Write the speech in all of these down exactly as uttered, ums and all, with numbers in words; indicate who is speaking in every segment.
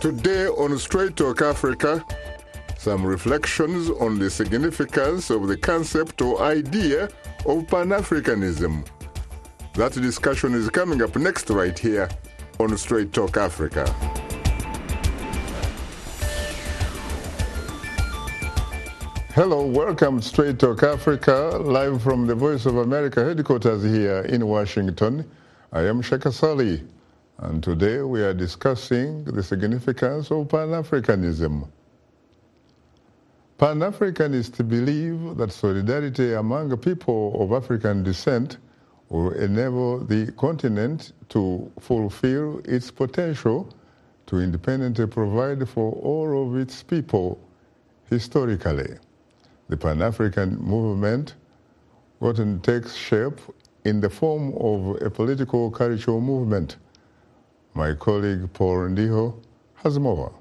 Speaker 1: Today on Straight Talk Africa, some reflections on the significance of the concept or idea of Pan-Africanism. That discussion is coming up next right here on Straight Talk Africa. Hello, welcome to Straight Talk Africa, live from the Voice of America headquarters here in Washington. I am Shaka Sali, and today we are discussing the significance of Pan-Africanism. Pan-Africanists believe that solidarity among people of African descent will enable the continent to fulfill its potential to independently provide for all of its people historically. The Pan-African movement often takes shape in the form of a political cultural movement. My colleague Paul Ndiho has more.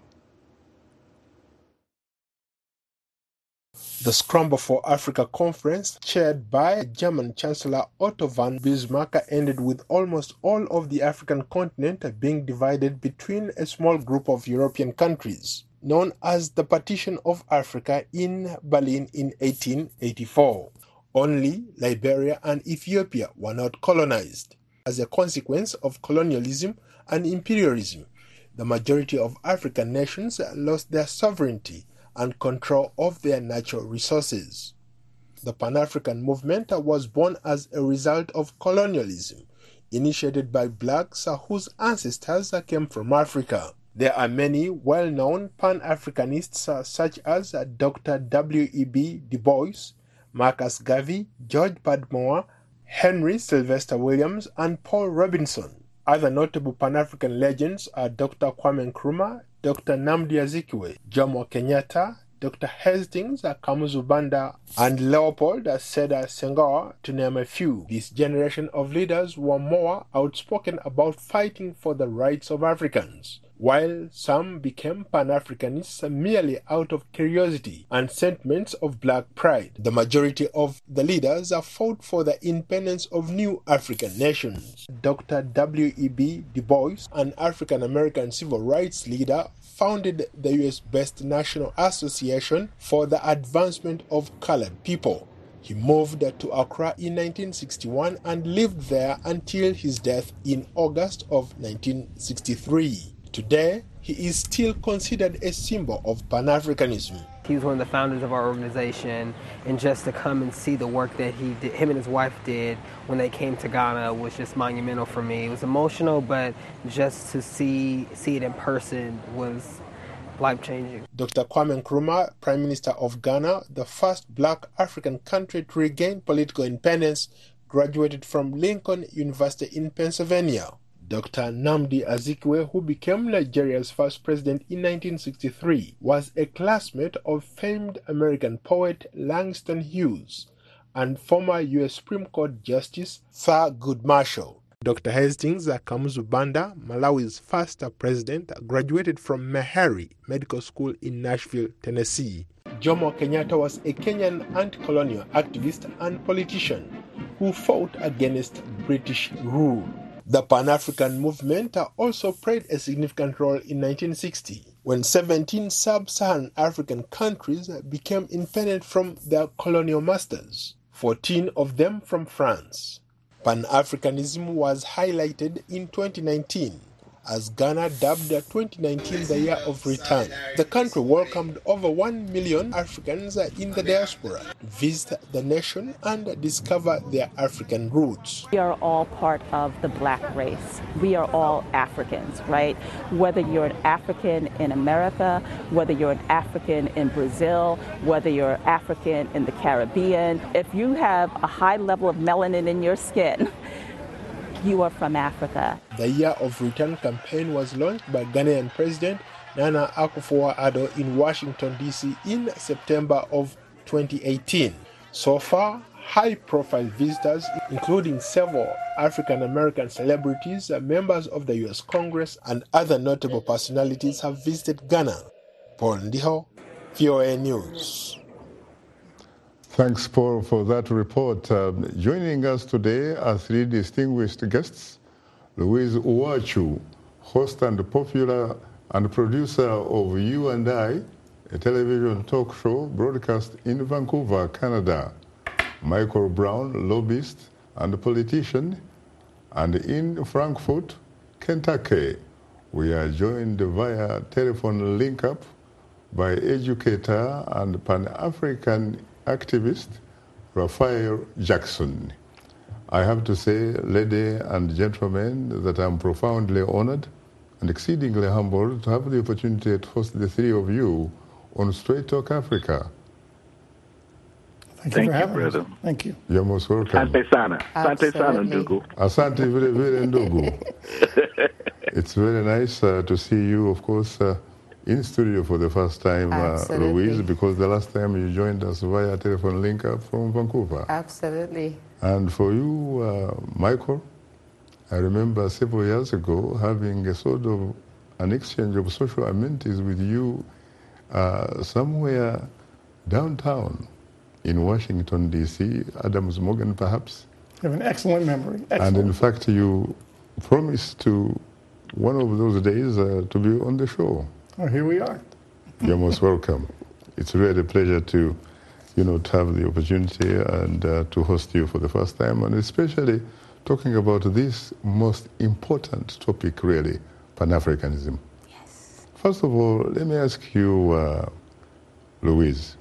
Speaker 2: The Scramble for Africa conference, chaired by German Chancellor Otto von Bismarck, ended with almost all of the African continent being divided between a small group of European countries, known as the Partition of Africa in Berlin in eighteen eighty-four. Only Liberia and Ethiopia were not colonized. As a consequence of colonialism and imperialism, the majority of African nations lost their sovereignty and control of their natural resources. The Pan-African movement was born as a result of colonialism, initiated by blacks whose ancestors came from Africa. There are many well-known Pan-Africanists such as Doctor W E B Du Bois, Marcus Garvey, George Padmore, Henry Sylvester Williams, and Paul Robinson. Other notable Pan-African legends are Doctor Kwame Nkrumah, Doctor Nnamdi Azikiwe, Jomo Kenyatta, Doctor Hastings Kamuzu Banda, and Leopold Sedar Senghor, to name a few. This generation of leaders were more outspoken about fighting for the rights of Africans, while some became Pan-Africanists merely out of curiosity and sentiments of black pride. The majority of the leaders fought for the independence of new African nations. Doctor W E B Du Bois, an African-American civil rights leader, founded the U S-based National Association for the Advancement of Colored People. He moved to Accra in nineteen sixty-one and lived there until his death in August of nineteen sixty-three. Today, he is still considered a symbol of Pan-Africanism.
Speaker 3: He was one of the founders of our organization, and just to come and see the work that he did, him and his wife did when they came to Ghana was just monumental for me. It was emotional, but just to see see it in person was life-changing.
Speaker 2: Doctor Kwame Nkrumah, Prime Minister of Ghana, the first black African country to regain political independence, graduated from Lincoln University in Pennsylvania. Doctor Nnamdi Azikiwe, who became Nigeria's first president in nineteen sixty-three, was a classmate of famed American poet Langston Hughes and former U S Supreme Court Justice Thurgood Marshall. Doctor Hastings Kamuzu Banda, Malawi's first president, graduated from Meharry Medical School in Nashville, Tennessee. Jomo Kenyatta was a Kenyan anti-colonial activist and politician who fought against British rule. The Pan-African movement also played a significant role in nineteen sixty, when seventeen sub-Saharan African countries became independent from their colonial masters, fourteen of them from France. Pan-Africanism was highlighted in twenty nineteen as Ghana dubbed twenty nineteen the year of return. The country welcomed over one million Africans in the diaspora to visit the nation and discover their African roots.
Speaker 4: We are all part of the black race. We are all Africans, right? Whether you're an African in America, whether you're an African in Brazil, whether you're African in the Caribbean, if you have a high level of melanin in your skin, you are from Africa.
Speaker 2: The Year of Return campaign was launched by Ghanaian President Nana Akufo-Addo in Washington, D C in September of twenty eighteen. So far, high-profile visitors, including several African-American celebrities, members of the U S Congress, and other notable personalities have visited Ghana. Paul Ndiho, V O A News.
Speaker 1: Thanks, Paul, for that report. Um, joining us today are three distinguished guests. Louise Uwachu, host and popular and producer of You and I, a television talk show broadcast in Vancouver, Canada. Michael Brown, lobbyist and politician, and in Frankfurt, Kentucky. We are joined via telephone link-up by educator and Pan-African activist Raphael Jackson. I have to say, ladies and gentlemen, that I'm profoundly honored and exceedingly humbled to have the opportunity to host the three of you on Straight Talk Africa.
Speaker 5: Thank,
Speaker 6: Thank
Speaker 5: you for
Speaker 6: you,
Speaker 5: having
Speaker 6: brother.
Speaker 5: us. Thank you.
Speaker 1: You're most welcome.
Speaker 6: Asante sana. Asante sana,
Speaker 7: Absolutely.
Speaker 6: ndugu.
Speaker 1: Asante vile vile ndugu. It's very nice uh, to see you, of course, uh, in studio for the first time, uh,
Speaker 7: Absolutely.
Speaker 1: Louise, because the last time you joined us via telephone link up from Vancouver.
Speaker 7: Absolutely.
Speaker 1: And for you, uh, Michael, I remember several years ago having a sort of an exchange of social amenities with you uh, somewhere downtown in Washington, D C, Adams Morgan perhaps.
Speaker 5: You have an excellent memory. Excellent.
Speaker 1: And in fact, you promised to, one of those days, uh, to be on the show.
Speaker 5: Oh, here we are.
Speaker 1: You're most welcome. It's really a pleasure to, you know, to have the opportunity and uh, to host you for the first time, and especially talking about this most important topic, really, Pan-Africanism.
Speaker 7: Yes.
Speaker 1: First of all, let me ask you, uh, Louise,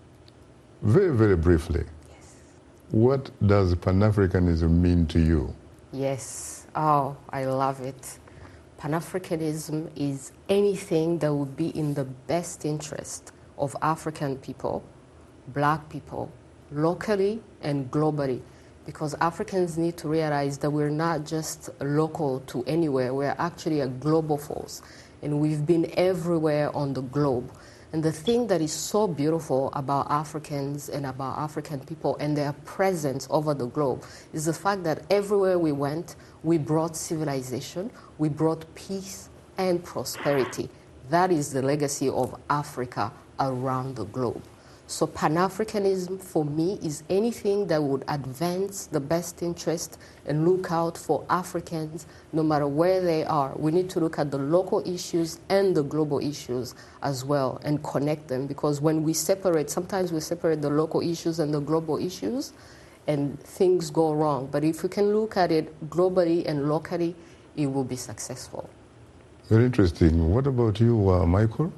Speaker 1: very, very briefly,
Speaker 7: Yes.
Speaker 1: what does Pan-Africanism mean to you?
Speaker 7: Yes. Oh, I love it. Pan-Africanism is anything that would be in the best interest of African people, black people, locally and globally. Because Africans need to realize that we're not just local to anywhere, we're actually a global force. And we've been everywhere on the globe. And the thing that is so beautiful about Africans and about African people and their presence over the globe is the fact that everywhere we went, we brought civilization, we brought peace and prosperity. That is the legacy of Africa around the globe. So Pan-Africanism for me is anything that would advance the best interest and look out for Africans no matter where they are. We need to look at the local issues and the global issues as well and connect them, because when we separate, sometimes we separate the local issues and the global issues and things go wrong. But if we can look at it globally and locally, it will be successful.
Speaker 1: Very interesting. What about you, uh, Michael?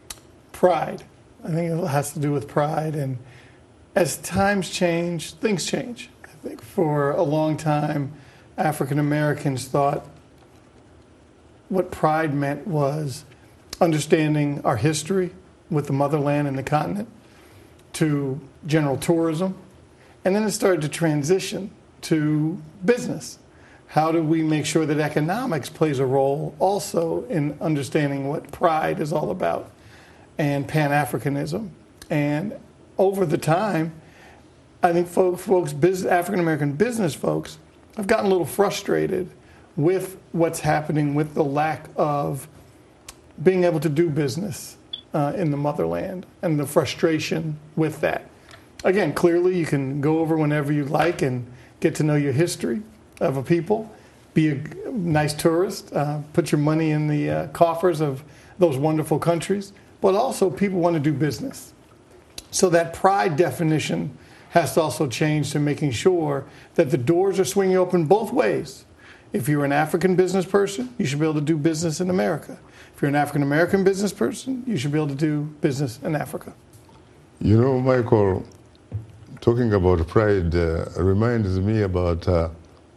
Speaker 5: Pride. I think it has to do with pride. And as times change, things change. I think for a long time, African Americans thought what pride meant was understanding our history with the motherland and the continent to general tourism. And then it started to transition to business. How do we make sure that economics plays a role also in understanding what pride is all about? And Pan-Africanism. And over the time, I think folks, folks African-American business folks have gotten a little frustrated with what's happening with the lack of being able to do business uh, in the motherland and the frustration with that. Again, clearly you can go over whenever you like and get to know your history of a people, be a nice tourist, uh, put your money in the uh, coffers of those wonderful countries. But also people want to do business. So that pride definition has to also change to making sure that the doors are swinging open both ways. If you're an African business person, you should be able to do business in America. If you're an African American business person, you should be able to do business in Africa.
Speaker 1: You know, Michael, talking about pride uh, reminds me about uh,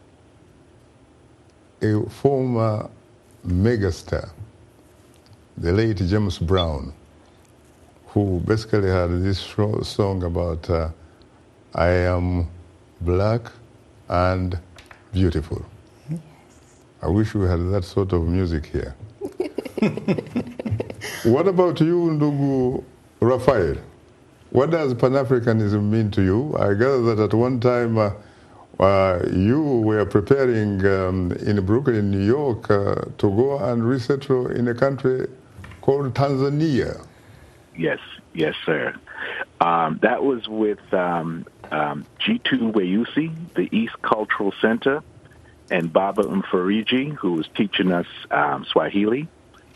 Speaker 1: a former megastar, the late James Brown, who basically had this song about uh, I am black and beautiful. Yes. I wish we had that sort of music here. What about you, Ndugu Raphael? What does Pan-Africanism mean to you? I gather that at one time uh, uh, you were preparing um, in Brooklyn, New York, uh, to go and resettle in a country called Tanzania.
Speaker 6: Yes, yes, sir. Um, that was with um, um, Jitu Weusi, the East Cultural Center, and Baba Mfariji, who was teaching us um, Swahili.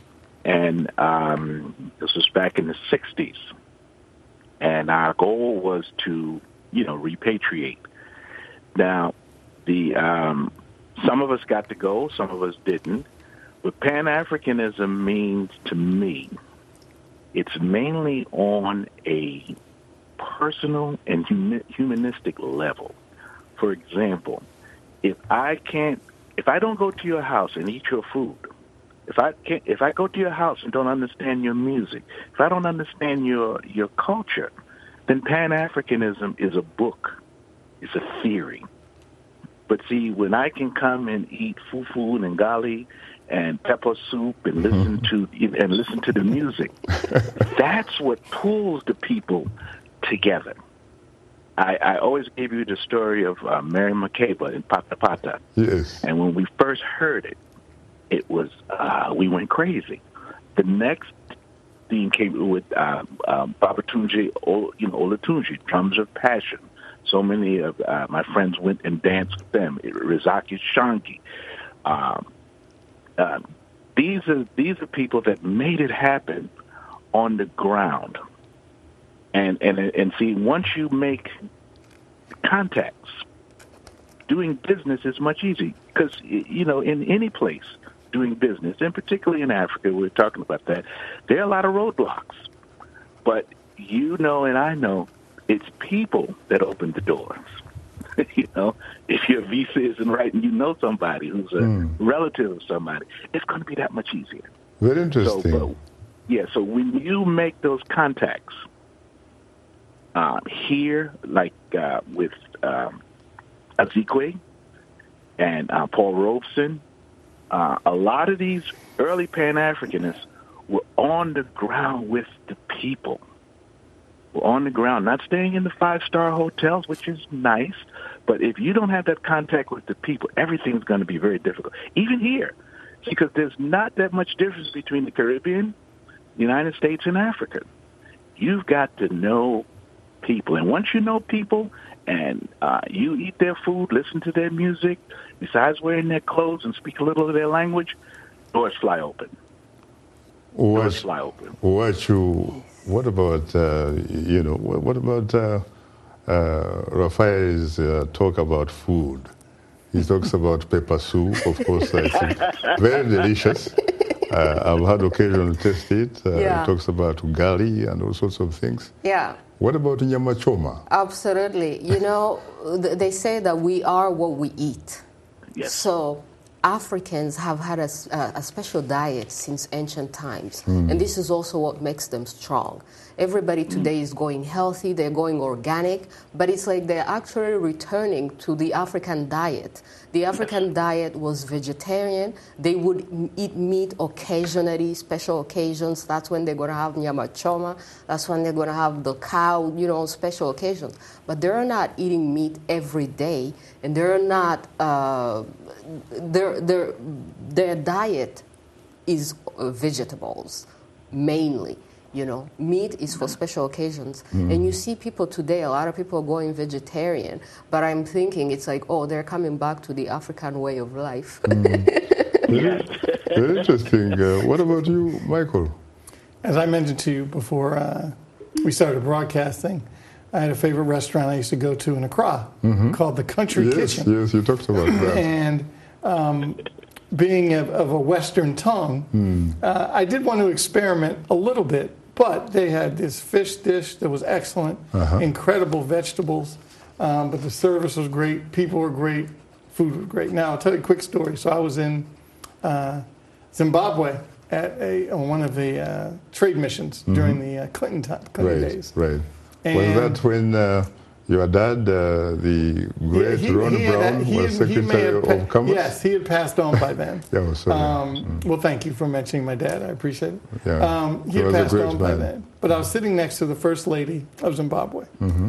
Speaker 6: And um, this was back in the sixties. And our goal was to, you know, repatriate. Now, the um, some of us got to go, some of us didn't. What Pan-Africanism means to me, it's mainly on a personal and hum- humanistic level. For example, if I can't, if I don't go to your house and eat your food, if I can't, if I go to your house and don't understand your music, if I don't understand your your culture, then Pan-Africanism is a book, it's a theory. But see, when I can come and eat fufu and ngali and pepper soup and listen to and listen to the music, that's what pulls the people together. I, I always gave you the story of uh, Mary Makeba in Pata Pata.
Speaker 1: Yes.
Speaker 6: And when we first heard it, it was, uh, we went crazy. The next thing came with uh, um, Babatunji, you know, Olatunji, Drums of Passion. So many of uh, my friends went and danced with them. Rizaki Shangi. Um, uh, these are these are people that made it happen on the ground. And and and see, once you make contacts, doing business is much easier because, you know, in any place doing business, and particularly in Africa, we're talking about that, there are a lot of roadblocks. But you know and I know it's people that open the doors. You know, if your visa isn't right and you know somebody who's a mm. relative of somebody, it's going to be that much easier.
Speaker 1: Very interesting.
Speaker 6: So, but, yeah, so when you make those contacts, Uh, here, like uh, with um, Azikwe and uh, Paul Robeson, uh, a lot of these early Pan-Africanists were on the ground with the people. Were on the ground, not staying in the five-star hotels, which is nice, but if you don't have that contact with the people, everything's going to be very difficult. Even here, because there's not that much difference between the Caribbean, the United States, and Africa. You've got to know people. And once you know people and uh, you eat their food, listen to their music, besides wearing their clothes and speak a little of their language, doors fly open.
Speaker 1: What,
Speaker 6: doors fly open.
Speaker 1: What you? What about uh, you know? What about uh, uh, Raphael's uh, talk about food? He talks about pepper soup, of course. I think very delicious. Uh, I've had occasion to taste it. Uh, yeah. He talks about ugali and all sorts of things.
Speaker 7: Yeah.
Speaker 1: What about nyama choma?
Speaker 7: Absolutely. You know, they say that we are what we eat.
Speaker 6: Yes.
Speaker 7: So Africans have had a, a special diet since ancient times, mm. and this is also what makes them strong. Everybody today mm. is going healthy, they're going organic, but it's like they're actually returning to the African diet. The African diet was vegetarian. They would eat meat occasionally, special occasions. That's when they're going to have nyama choma. That's when they're going to have the cow, you know, special occasions. But they're not eating meat every day, and they're not, uh, their, their, their diet is uh, vegetables, mainly. You know, meat is for special occasions. Mm. And you see people today, a lot of people are going vegetarian, but I'm thinking it's like, oh, they're coming back to the African way of life. Mm.
Speaker 1: very, very interesting. Uh, what about you, Michael?
Speaker 5: As I mentioned to you before uh, we started broadcasting, I had a favorite restaurant I used to go to in Accra mm-hmm. called the Country
Speaker 1: yes,
Speaker 5: Kitchen.
Speaker 1: Yes, you talked about that.
Speaker 5: And um, being of, of a Western tongue, mm. uh, I did want to experiment a little bit. But they had this fish dish that was excellent, uh-huh. incredible vegetables, um, but the service was great, people were great, food was great. Now, I'll tell you a quick story. So I was in uh, Zimbabwe at a, on one of the uh, trade missions mm-hmm. during the uh, Clinton, time, Clinton
Speaker 1: right,
Speaker 5: days.
Speaker 1: Right,
Speaker 5: right.
Speaker 1: Was that when uh, your dad, uh, the great yeah, he, Ron he Brown, had, was had, Secretary
Speaker 5: pa-
Speaker 1: of Commerce?
Speaker 5: Yes, he had passed on by then.
Speaker 1: yeah, sorry.
Speaker 5: Um,
Speaker 1: mm.
Speaker 5: Well, thank you for mentioning my dad. I appreciate it.
Speaker 1: Yeah,
Speaker 5: um, he had passed on man. by then. But I was sitting next to the First Lady of Zimbabwe, mm-hmm.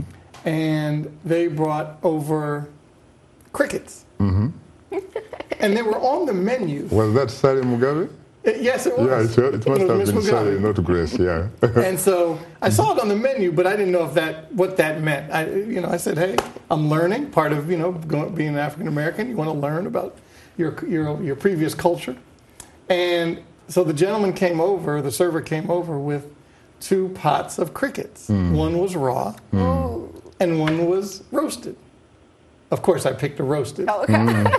Speaker 5: and they brought over crickets. Mm-hmm. And they were on the menu.
Speaker 1: Was that Sally Mugabe?
Speaker 5: Yes, it was.
Speaker 1: Yeah, it, it must it have been Sally, not Grace. Yeah.
Speaker 5: And so I saw it on the menu, but I didn't know if that what that meant. I, you know, I said, "Hey, I'm learning. Part of you know going, being an African American, you want to learn about your your your previous culture." And so the gentleman came over, the server came over with two pots of crickets. Mm. One was raw, mm. and one was roasted. Of course, I picked the roasted.
Speaker 8: Oh, okay.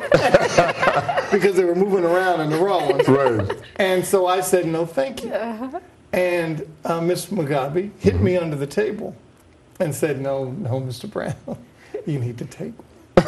Speaker 5: Mm. Because they were moving around in the raw ones.
Speaker 1: Right.
Speaker 5: And so I said, no, thank you. Uh-huh. And uh, Miss Mugabe hit mm-hmm. me under the table and said, no, no, Mister Brown, you need to take one.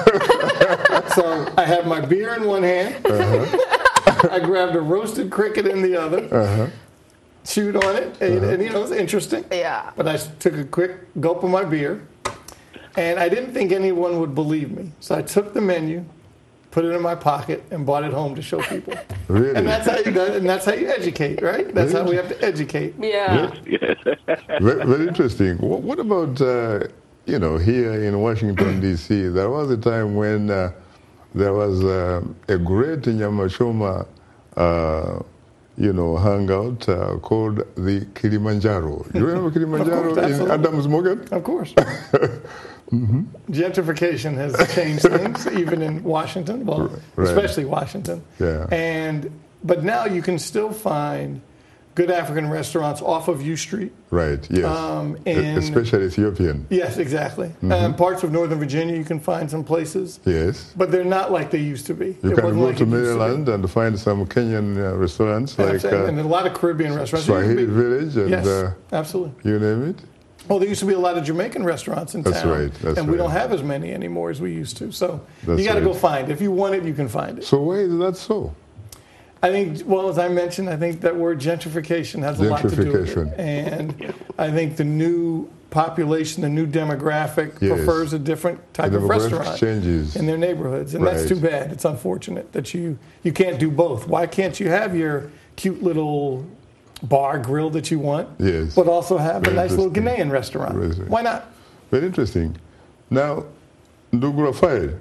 Speaker 5: So I had my beer in one hand. Uh-huh. I grabbed a roasted cricket in the other. Uh-huh. Chewed on it, and, uh-huh. and you know, it was interesting.
Speaker 8: Yeah.
Speaker 5: But I took a quick gulp of my beer. And I didn't think anyone would believe me. So I took the menu, put it in my pocket, and brought it home to show people.
Speaker 1: Really?
Speaker 5: And that's how you do it, and that's how you educate, right? That's
Speaker 1: really?
Speaker 5: how we have to educate.
Speaker 8: Yeah.
Speaker 1: very, very interesting. What, what about, uh, you know, here in Washington, D C, there was a time when uh, there was uh, a great Nyamashoma uh, you know, hangout uh, called the Kilimanjaro. You remember Kilimanjaro
Speaker 5: course,
Speaker 1: in Adams Morgan?
Speaker 5: Of course. Mm-hmm. Gentrification has changed things, even in Washington, well, right. especially Washington.
Speaker 1: Yeah.
Speaker 5: And but now you can still find good African restaurants off of U Street.
Speaker 1: Right. Yes.
Speaker 5: Um, and
Speaker 1: especially Ethiopian.
Speaker 5: Yes, exactly. Mm-hmm. Uh, parts of Northern Virginia, you can find some places.
Speaker 1: Yes.
Speaker 5: But they're not like they used to be.
Speaker 1: You
Speaker 5: it
Speaker 1: can go
Speaker 5: like
Speaker 1: to Maryland to and find some Kenyan uh, restaurants
Speaker 5: and
Speaker 1: like
Speaker 5: uh,
Speaker 1: uh,
Speaker 5: and a lot of Caribbean restaurants.
Speaker 1: Swahili Village and
Speaker 5: yes,
Speaker 1: uh,
Speaker 5: absolutely.
Speaker 1: You name it.
Speaker 5: Well, there used to be a lot of Jamaican restaurants in
Speaker 1: that's
Speaker 5: town.
Speaker 1: Right, that's
Speaker 5: and
Speaker 1: right.
Speaker 5: we don't have as many anymore as we used to. So
Speaker 1: that's
Speaker 5: you got to
Speaker 1: right.
Speaker 5: go find it. If you want it, you can find it.
Speaker 1: So why is that so?
Speaker 5: I think, well, as I mentioned, I think that word gentrification has a lot to do with it. And I think the new population, the new demographic
Speaker 1: yes.
Speaker 5: prefers a different type
Speaker 1: the
Speaker 5: of restaurant
Speaker 1: changes.
Speaker 5: in their neighborhoods. And
Speaker 1: right.
Speaker 5: that's too bad. It's unfortunate that you, you can't do both. Why can't you have your cute little bar grill that you want,
Speaker 1: yes.
Speaker 5: but also have
Speaker 1: Very
Speaker 5: a nice little Ghanaian restaurant? Why not?
Speaker 1: Very interesting. Now, Ndugu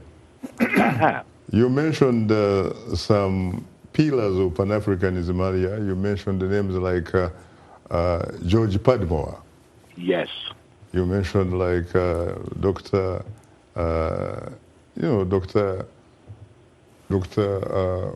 Speaker 1: Rafael, you mentioned uh, some pillars of Pan-Africanism earlier. You mentioned the names like uh, uh, George Padmore.
Speaker 6: Yes.
Speaker 1: You mentioned like uh, Doctor, uh, you know, Doctor, Doctor, uh,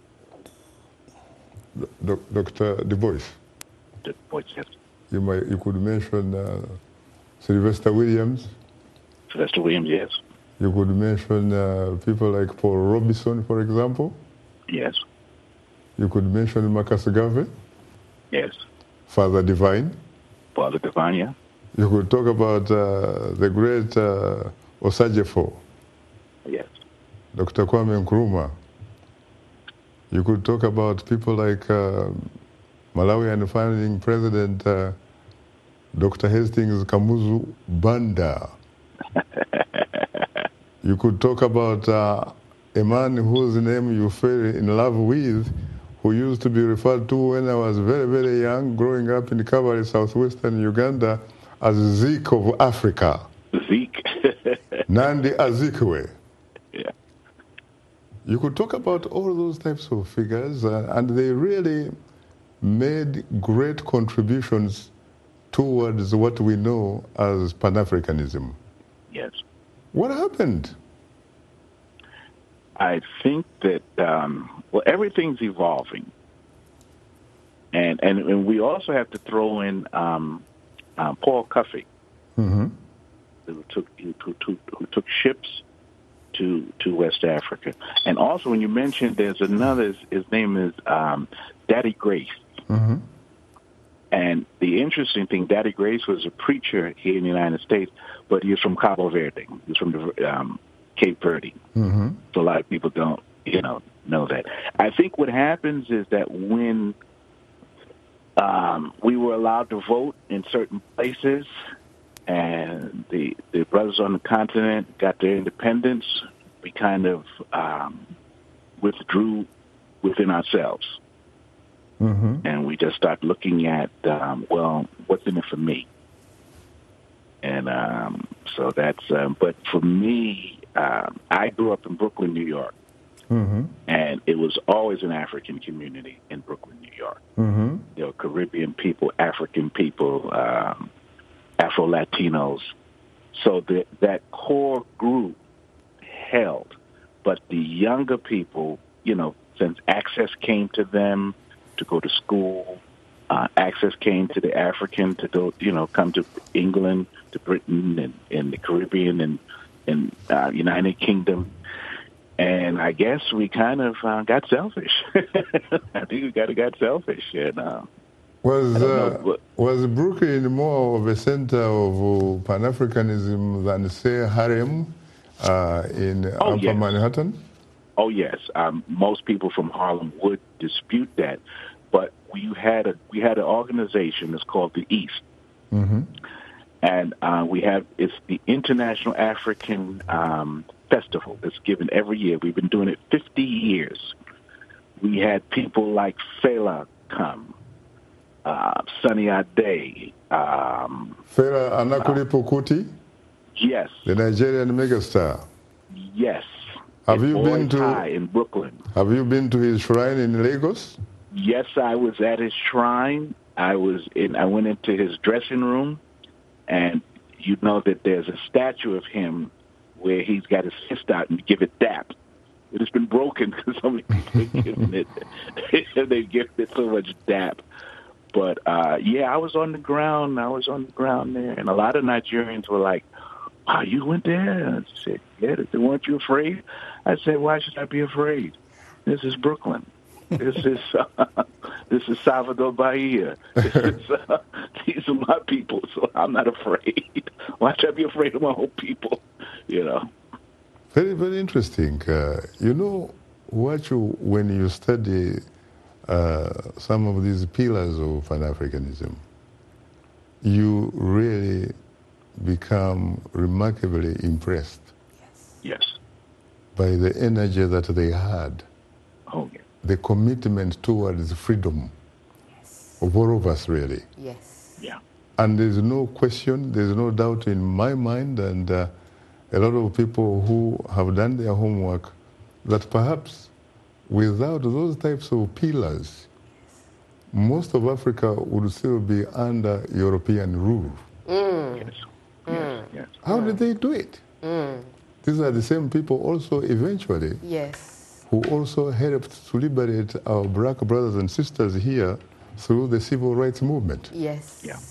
Speaker 1: Doctor Du Bois.
Speaker 6: Du Bois, yes.
Speaker 1: You might, you could mention uh, Sylvester Williams.
Speaker 6: Sylvester Williams, yes.
Speaker 1: You could mention uh, people like Paul Robeson, for example.
Speaker 6: Yes.
Speaker 1: You could mention Marcus Garvey.
Speaker 6: Yes.
Speaker 1: Father Divine.
Speaker 6: Father Divine, yeah.
Speaker 1: You could talk about uh, the great uh, Osajefo.
Speaker 6: Yes.
Speaker 1: Doctor Kwame Nkrumah. You could talk about people like uh, Malawian founding president uh, Doctor Hastings Kamuzu Banda. You could talk about uh, a man whose name you fell in love with, who used to be referred to when I was very, very young, growing up in Kabale, southwestern Uganda, as Zeke of Africa.
Speaker 6: Zeke.
Speaker 1: Nandi Azikiwe.
Speaker 6: Yeah.
Speaker 1: You could talk about all those types of figures, uh, and they really made great contributions towards what we know as Pan-Africanism.
Speaker 6: Yes.
Speaker 1: What happened?
Speaker 6: I think that, um, well, everything's evolving. And, and and we also have to throw in um, uh, Paul Cuffey,
Speaker 1: mm-hmm.
Speaker 6: who took who, who, who took ships to to West Africa. And also, when you mentioned there's another, his, his name is um, Daddy Grace.
Speaker 1: Mm-hmm.
Speaker 6: And the interesting thing, Daddy Grace was a preacher here in the United States, but he was from Cabo Verde. He was from the, um, Cape Verde.
Speaker 1: Mm-hmm.
Speaker 6: So a lot of people don't, you know, know that. I think what happens is that when um, we were allowed to vote in certain places, and the the brothers on the continent got their independence, we kind of um, withdrew within ourselves.
Speaker 1: Mm-hmm.
Speaker 6: And we just start looking at, um, well, what's in it for me? And um, so that's, um, but for me, um, I grew up in Brooklyn, New York.
Speaker 1: Mm-hmm.
Speaker 6: And it was always an African community in Brooklyn, New York.
Speaker 1: Mm-hmm.
Speaker 6: There were Caribbean people, African people, um, Afro-Latinos. So the, that core group held. But the younger people, you know, since access came to them, to go to school. Uh, access came to the African to go, you know, come to England, to Britain, and, and the Caribbean, and and uh, United Kingdom. And I guess we kind of uh, got selfish. I think we got got selfish, and. Uh,
Speaker 1: Was uh,
Speaker 6: know,
Speaker 1: was Brooklyn more of a center of uh, Pan-Africanism than, say, Harlem uh, in
Speaker 6: oh,
Speaker 1: Upper
Speaker 6: yes.
Speaker 1: Manhattan?
Speaker 6: Oh, yes. Um, most people from Harlem would dispute that. But we had a we had an organization that's called the East.
Speaker 1: Mm-hmm.
Speaker 6: And uh, we have, it's the International African um, Festival that's given every year. We've been doing it fifty years. We had people like Fela come. Uh, Sunny Ade. Um,
Speaker 1: Fela Anikulapo Kuti?
Speaker 6: Yes.
Speaker 1: The Nigerian megastar.
Speaker 6: Yes.
Speaker 1: Have
Speaker 6: in
Speaker 1: you been
Speaker 6: Boys
Speaker 1: to
Speaker 6: High in Brooklyn?
Speaker 1: Have you been to his shrine in Lagos?
Speaker 6: Yes, I was at his shrine. I was in. I went into his dressing room, and you know that there's a statue of him where he's got his fist out and give it dap. It has been broken because so many people have given it. They've given it so much dap. But uh, yeah, I was on the ground. I was on the ground there, and a lot of Nigerians were like, "Wow, you went there?" And I said, "Yeah." They said, "Weren't you afraid?" I said, "Why should I be afraid? This is Brooklyn. This is uh, this is Salvador Bahia. This is, uh, these are my people, so I'm not afraid. Why should I be afraid of my own people?" You know.
Speaker 1: Very, very interesting. Uh, you know what you when you study uh, some of these pillars of Pan-Africanism, you really become remarkably impressed.
Speaker 6: Yes.
Speaker 1: By the energy that they had.
Speaker 6: Oh, yeah.
Speaker 1: The commitment towards freedom
Speaker 7: Yes.
Speaker 1: of all of us, really.
Speaker 7: Yes.
Speaker 6: Yeah.
Speaker 1: And there's no question, there's no doubt in my mind, and uh, a lot of people who have done their homework, that perhaps without those types of pillars, most of Africa would still be under European rule.
Speaker 7: Mm.
Speaker 6: Yes. Yes. Yes.
Speaker 1: How did they do it?
Speaker 7: Mm.
Speaker 1: These are the same people also eventually
Speaker 7: Yes.
Speaker 1: who also helped to liberate our black brothers and sisters here through the civil rights movement.
Speaker 7: Yes.
Speaker 6: Yeah.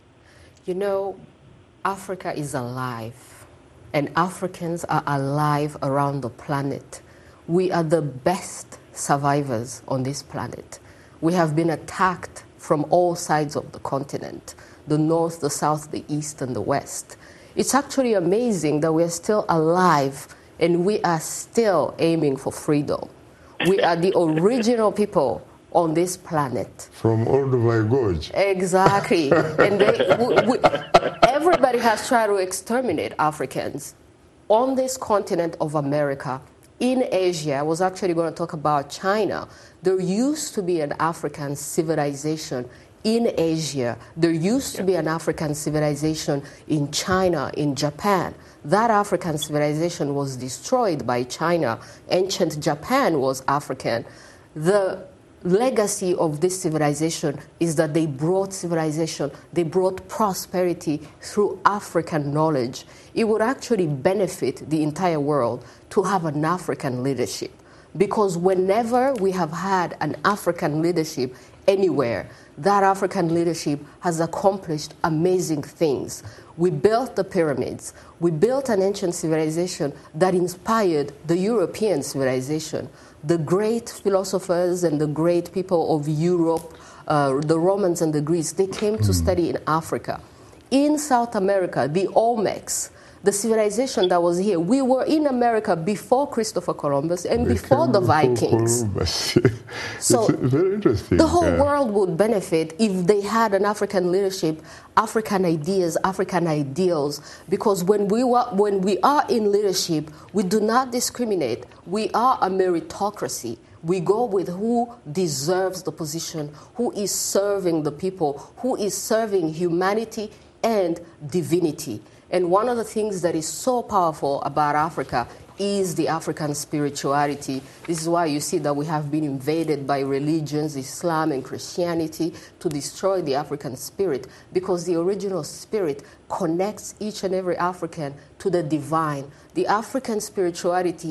Speaker 7: You know, Africa is alive, and Africans are alive around the planet. We are the best survivors on this planet. We have been attacked from all sides of the continent, the north, the south, the east, and the west. It's actually amazing that we're still alive and we are still aiming for freedom. We are the original people on this planet.
Speaker 1: From Olduvai Gorge.
Speaker 7: Exactly. And they, we, we, everybody has tried to exterminate Africans on this continent of America. In Asia, I was actually going to talk about China. There used to be an African civilization in Asia. There used to be an African civilization in China, in Japan. That African civilization was destroyed by China. Ancient Japan was African. The legacy of this civilization is that they brought civilization, they brought prosperity through African knowledge. It would actually benefit the entire world to have an African leadership, because whenever we have had an African leadership anywhere, that African leadership has accomplished amazing things. We built the pyramids. We built an ancient civilization that inspired the European civilization. The great philosophers and the great people of Europe, uh, the Romans and the Greeks, they came to study in Africa. In South America, the Olmecs, the civilization that was here, we were in America before Christopher Columbus and
Speaker 1: They
Speaker 7: before
Speaker 1: came
Speaker 7: the
Speaker 1: before
Speaker 7: Vikings.
Speaker 1: Columbus.
Speaker 7: So
Speaker 1: it's very interesting.
Speaker 7: the whole
Speaker 1: Uh,
Speaker 7: world would benefit if they had an African leadership, African ideas, African ideals. Because when we were, when we are in leadership, we do not discriminate. We are a meritocracy. We go with who deserves the position, who is serving the people, who is serving humanity and divinity. And one of the things that is so powerful about Africa is the African spirituality. This is why you see that we have been invaded by religions, Islam and Christianity, to destroy the African spirit, because the original spirit connects each and every African to the divine. The African spirituality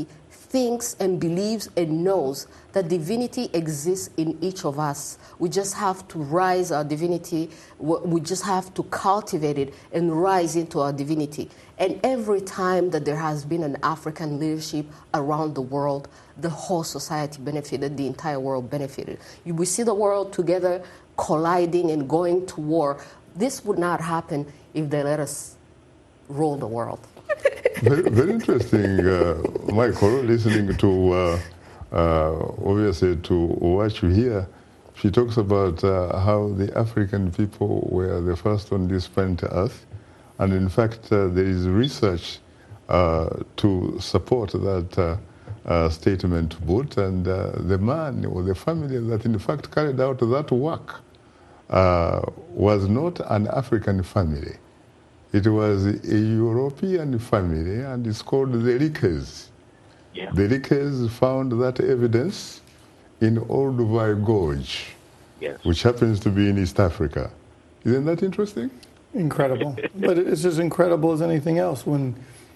Speaker 7: thinks and believes and knows that divinity exists in each of us. We just have to rise our divinity. We just have to cultivate it and rise into our divinity. And every time that there has been an African leadership around the world, the whole society benefited, the entire world benefited. We see the world together colliding and going to war. This would not happen if they let us rule the world.
Speaker 1: Very, very interesting, uh, Michael, listening to, uh, uh, obviously, to what you hear. She talks about uh, how the African people were the first on this planet Earth. And in fact, uh, there is research uh, to support that uh, uh, statement both. And uh, the man or the family that in fact carried out that work uh, was not an African family. It was a European family, and it's called the Rickers.
Speaker 6: Yeah.
Speaker 1: The Rickers found that evidence in Olduvai Gorge,
Speaker 6: Yes.
Speaker 1: which happens to be in East Africa. Isn't that interesting?
Speaker 5: Incredible. But it's as incredible as anything else when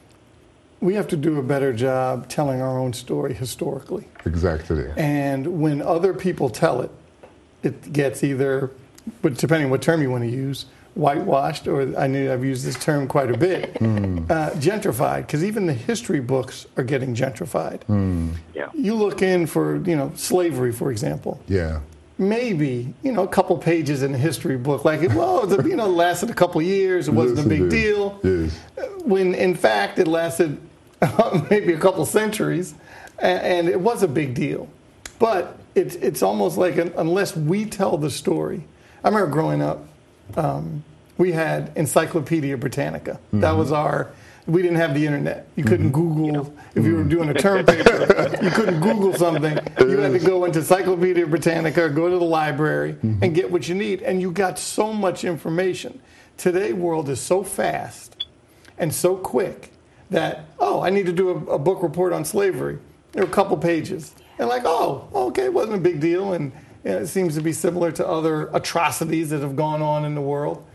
Speaker 5: we have to do a better job telling our own story historically.
Speaker 1: Exactly.
Speaker 5: And when other people tell it, it gets either, but depending on what term you want to use, whitewashed, or I know I've used this term quite a bit, mm. uh, gentrified, because even the history books are getting gentrified.
Speaker 1: Mm.
Speaker 6: Yeah.
Speaker 5: You look in for, you know, slavery, for example.
Speaker 1: Yeah.
Speaker 5: Maybe, you know, a couple pages in a history book, like, well, it, you know, lasted a couple years, it wasn't
Speaker 1: yes,
Speaker 5: a big
Speaker 1: it
Speaker 5: deal.
Speaker 1: Yes.
Speaker 5: When, in fact, it lasted maybe a couple centuries, and it was a big deal. But it's, it's almost like an, unless we tell the story. I remember growing up, um, we had Encyclopedia Britannica. Mm-hmm. That was our, we didn't have the internet. You couldn't mm-hmm. Google, you know, if you were doing a term paper, you couldn't Google something. You had to go into Encyclopedia Britannica, or go to the library, mm-hmm. and get what you need. And you got so much information. Today's world is so fast and so quick that, oh, I need to do a, a book report on slavery. There were a couple pages. And like, oh, okay, it wasn't a big deal. And you know, it seems to be similar to other atrocities that have gone on in the world.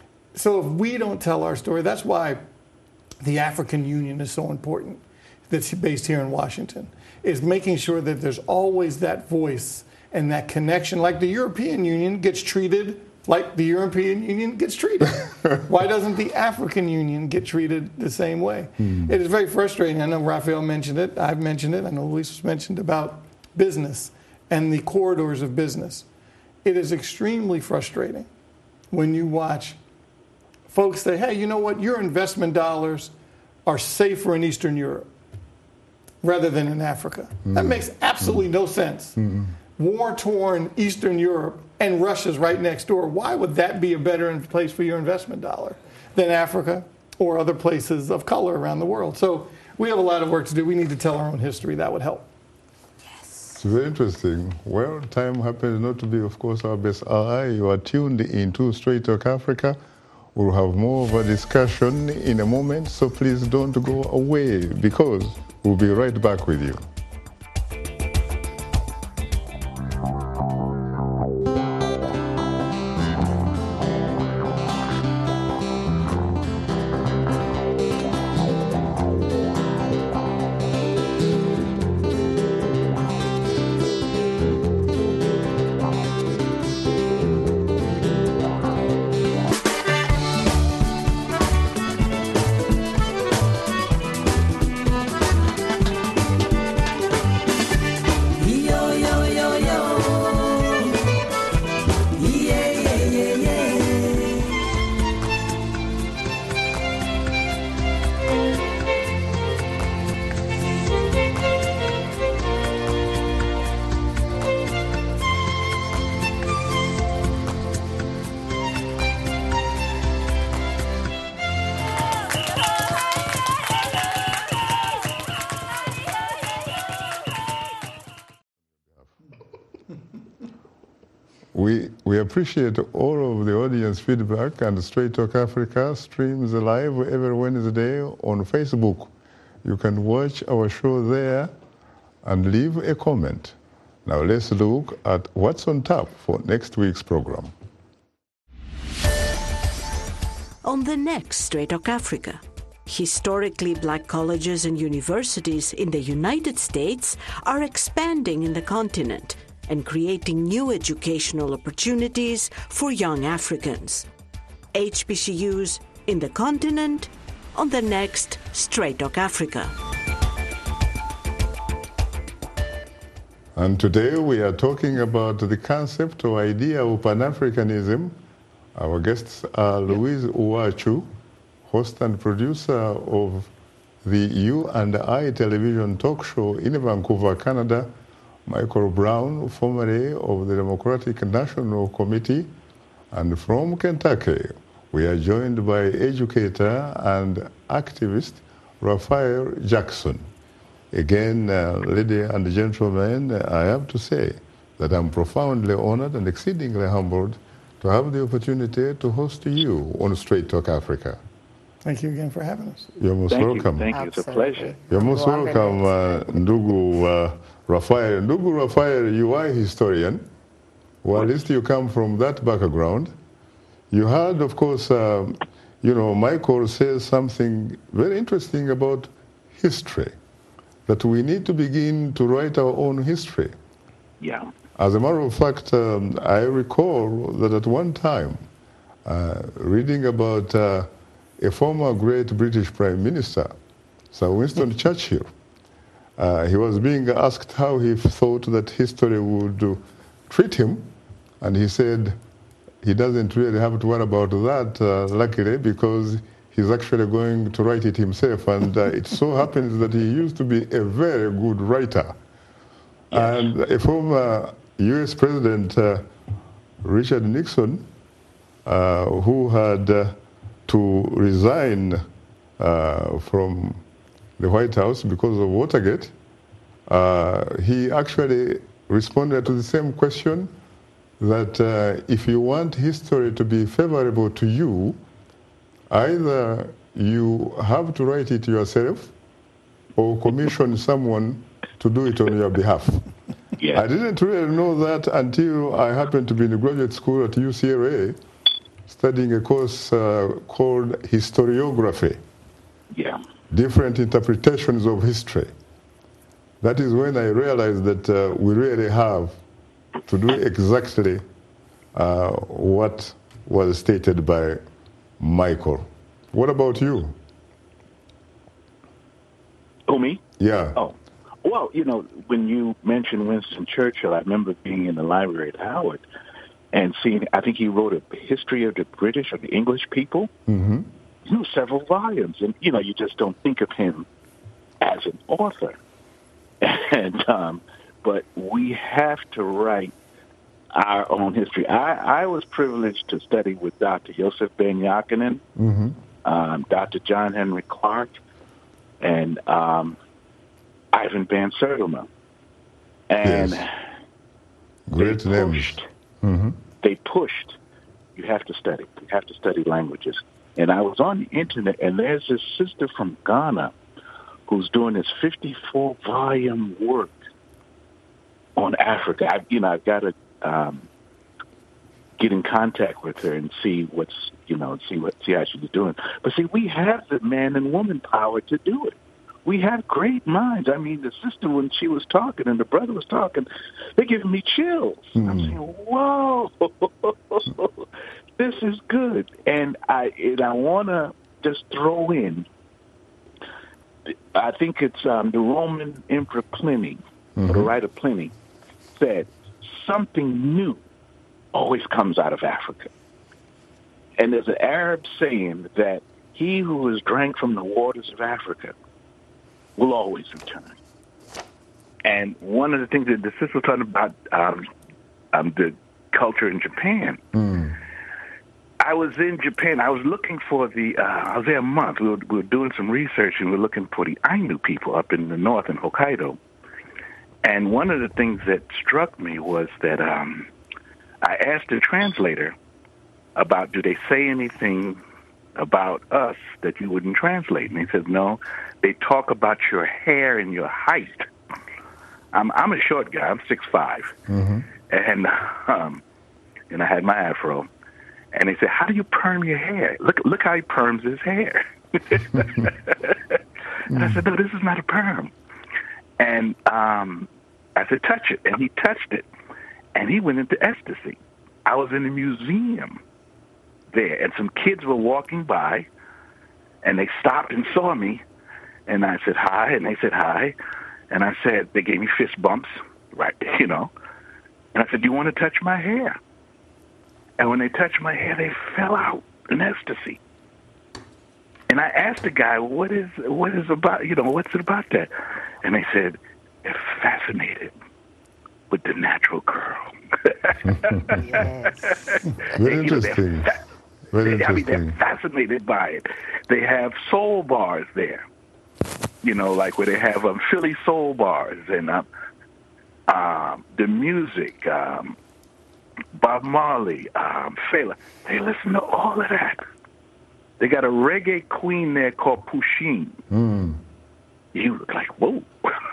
Speaker 5: So if we don't tell our story, that's why the African Union is so important, that's based here in Washington, is making sure that there's always that voice and that connection, like the European Union gets treated like the European Union gets treated. Why doesn't the African Union get treated the same way? Mm. It is very frustrating. I know Raphael mentioned it. I've mentioned it. I know Luis mentioned about business and the corridors of business. It is extremely frustrating when you watch folks say, hey, you know what, your investment dollars are safer in Eastern Europe rather than in Africa. Mm. That makes absolutely mm. no sense. Mm. War-torn Eastern Europe, and Russia's right next door. Why would that be a better place for your investment dollar than Africa or other places of color around the world? So we have a lot of work to do. We need to tell our own history. That would help.
Speaker 1: It's very interesting. Well, time happens not to be, of course, our best ally. You are tuned into Straight Talk Africa. We'll have more of a discussion in a moment, so please don't go away, because we'll be right back with you. We, we appreciate all of the audience feedback, and Straight Talk Africa streams live every Wednesday on Facebook. You can watch our show there and leave a comment. Now let's look at what's on tap for next week's program.
Speaker 8: On the next Straight Talk Africa, Historically black colleges and universities in the United States are expanding in the continent and creating new educational opportunities for young Africans. H B C Us in the continent on the next Straight Talk Africa.
Speaker 1: And today we are talking about the concept or idea of Pan-Africanism. Our guests are Louise Uwachu, host and producer of the You and I television talk show in Vancouver, Canada, Michael Brown, formerly of the Democratic National Committee, and from Kentucky, we are joined by educator and activist Raphael Jackson. Again, uh, ladies and gentlemen, I have to say that I'm profoundly honored and exceedingly humbled to have the opportunity to host you on Straight Talk Africa.
Speaker 5: Thank you again for having us.
Speaker 1: You're most
Speaker 6: Thank
Speaker 1: welcome.
Speaker 6: You. Thank you. It's a pleasure.
Speaker 1: You're most welcome, uh, Ndugu uh, Raphael. Ndugu Raphael, you are a historian. Well, at least you come from that background. You heard, of course, um, you know, Michael says something very interesting about history, that we need to begin to write our own history.
Speaker 6: Yeah.
Speaker 1: As a matter of fact, um, I recall that at one time, uh, reading about uh, a former great British Prime Minister, Sir Winston Churchill, uh, he was being asked how he thought that history would uh, treat him, and he said he doesn't really have to worry about that, uh, luckily, because he's actually going to write it himself, and uh, it so happens that he used to be a very good writer. Yes. And a former U S President, uh, Richard Nixon, uh, who had uh, to resign uh, from the White House because of Watergate, uh, he actually responded to the same question, that uh, if you want history to be favorable to you, either you have to write it yourself or commission someone to do it on your behalf.
Speaker 6: Yeah.
Speaker 1: I didn't really know that until I happened to be in graduate school at U C L A studying a course uh, called historiography.
Speaker 6: Yeah.
Speaker 1: Different interpretations of history. That is when I realized that uh, we really have to do exactly uh, what was stated by Michael. What about you?
Speaker 6: Oh, me?
Speaker 1: Yeah.
Speaker 6: Oh, well, you know, when you mentioned Winston Churchill, I remember being in the library at Howard and seeing, I think he wrote a history of the British or the English people.
Speaker 1: Mm-hmm.
Speaker 6: You know, several volumes. And, you know, you just don't think of him as an author. And, um, but we have to write our own history. I, I was privileged to study with Doctor Joseph Ben Jochannan,
Speaker 1: mm-hmm.
Speaker 6: um, Doctor John Henry Clark, and um, Ivan Van Sertima. And
Speaker 1: yes. Great
Speaker 6: they
Speaker 1: names.
Speaker 6: pushed,
Speaker 1: mm-hmm.
Speaker 6: they pushed, you have to study. You have to study languages. And I was on the internet, and there's this sister from Ghana who's doing this fifty-four volume work on Africa. I, you know, I've got to um, get in contact with her and see what's, you know, see what, see how she's doing. But see, we have the man and woman power to do it. We have great minds. I mean, the sister, when she was talking and the brother was talking, they're giving me chills. Mm. I'm saying, whoa, this is good. And I, and I want to just throw in, I think it's um, the Roman Emperor Pliny, mm-hmm. or the writer Pliny, said, something new always comes out of Africa. And there's an Arab saying that he who has drank from the waters of Africa will always return. And one of the things that the sister was talking about, um, um, the culture in Japan,
Speaker 1: mm.
Speaker 6: I was in Japan. I was looking for the, uh, I was there a month. We were, we were doing some research, and we were looking for the Ainu people up in the north in Hokkaido. And one of the things that struck me was that um, I asked the translator about, do they say anything about us that you wouldn't translate? And he says, no, they talk about your hair and your height. I'm, I'm a short guy. I'm six five.
Speaker 1: Mm-hmm.
Speaker 6: And, um, and I had my afro. And they said, how do you perm your hair? Look look how he perms his hair. And I said, no, this is not a perm. And um, I said, touch it. And he touched it. And he went into ecstasy. I was in a museum there, and some kids were walking by, and they stopped and saw me. And I said, hi, and they said, hi. And I said, they gave me fist bumps, right, you know. And I said, do you want to touch my hair? And when they touched my hair, they fell out in ecstasy. And I asked the guy, what is what is about, you know, what's it about that? And they said, they're fascinated with the natural curl.
Speaker 1: Yes. Very interesting.
Speaker 6: You know, fa-
Speaker 1: Very
Speaker 6: I mean,
Speaker 1: interesting.
Speaker 6: they're fascinated by it. They have soul bars there, you know, like where they have um, Philly soul bars and um, um, the music, um, Bob Marley, um, Fela. They listen to all of that. They got a reggae queen there called Pusheen.
Speaker 1: Mm.
Speaker 6: You look like, whoa.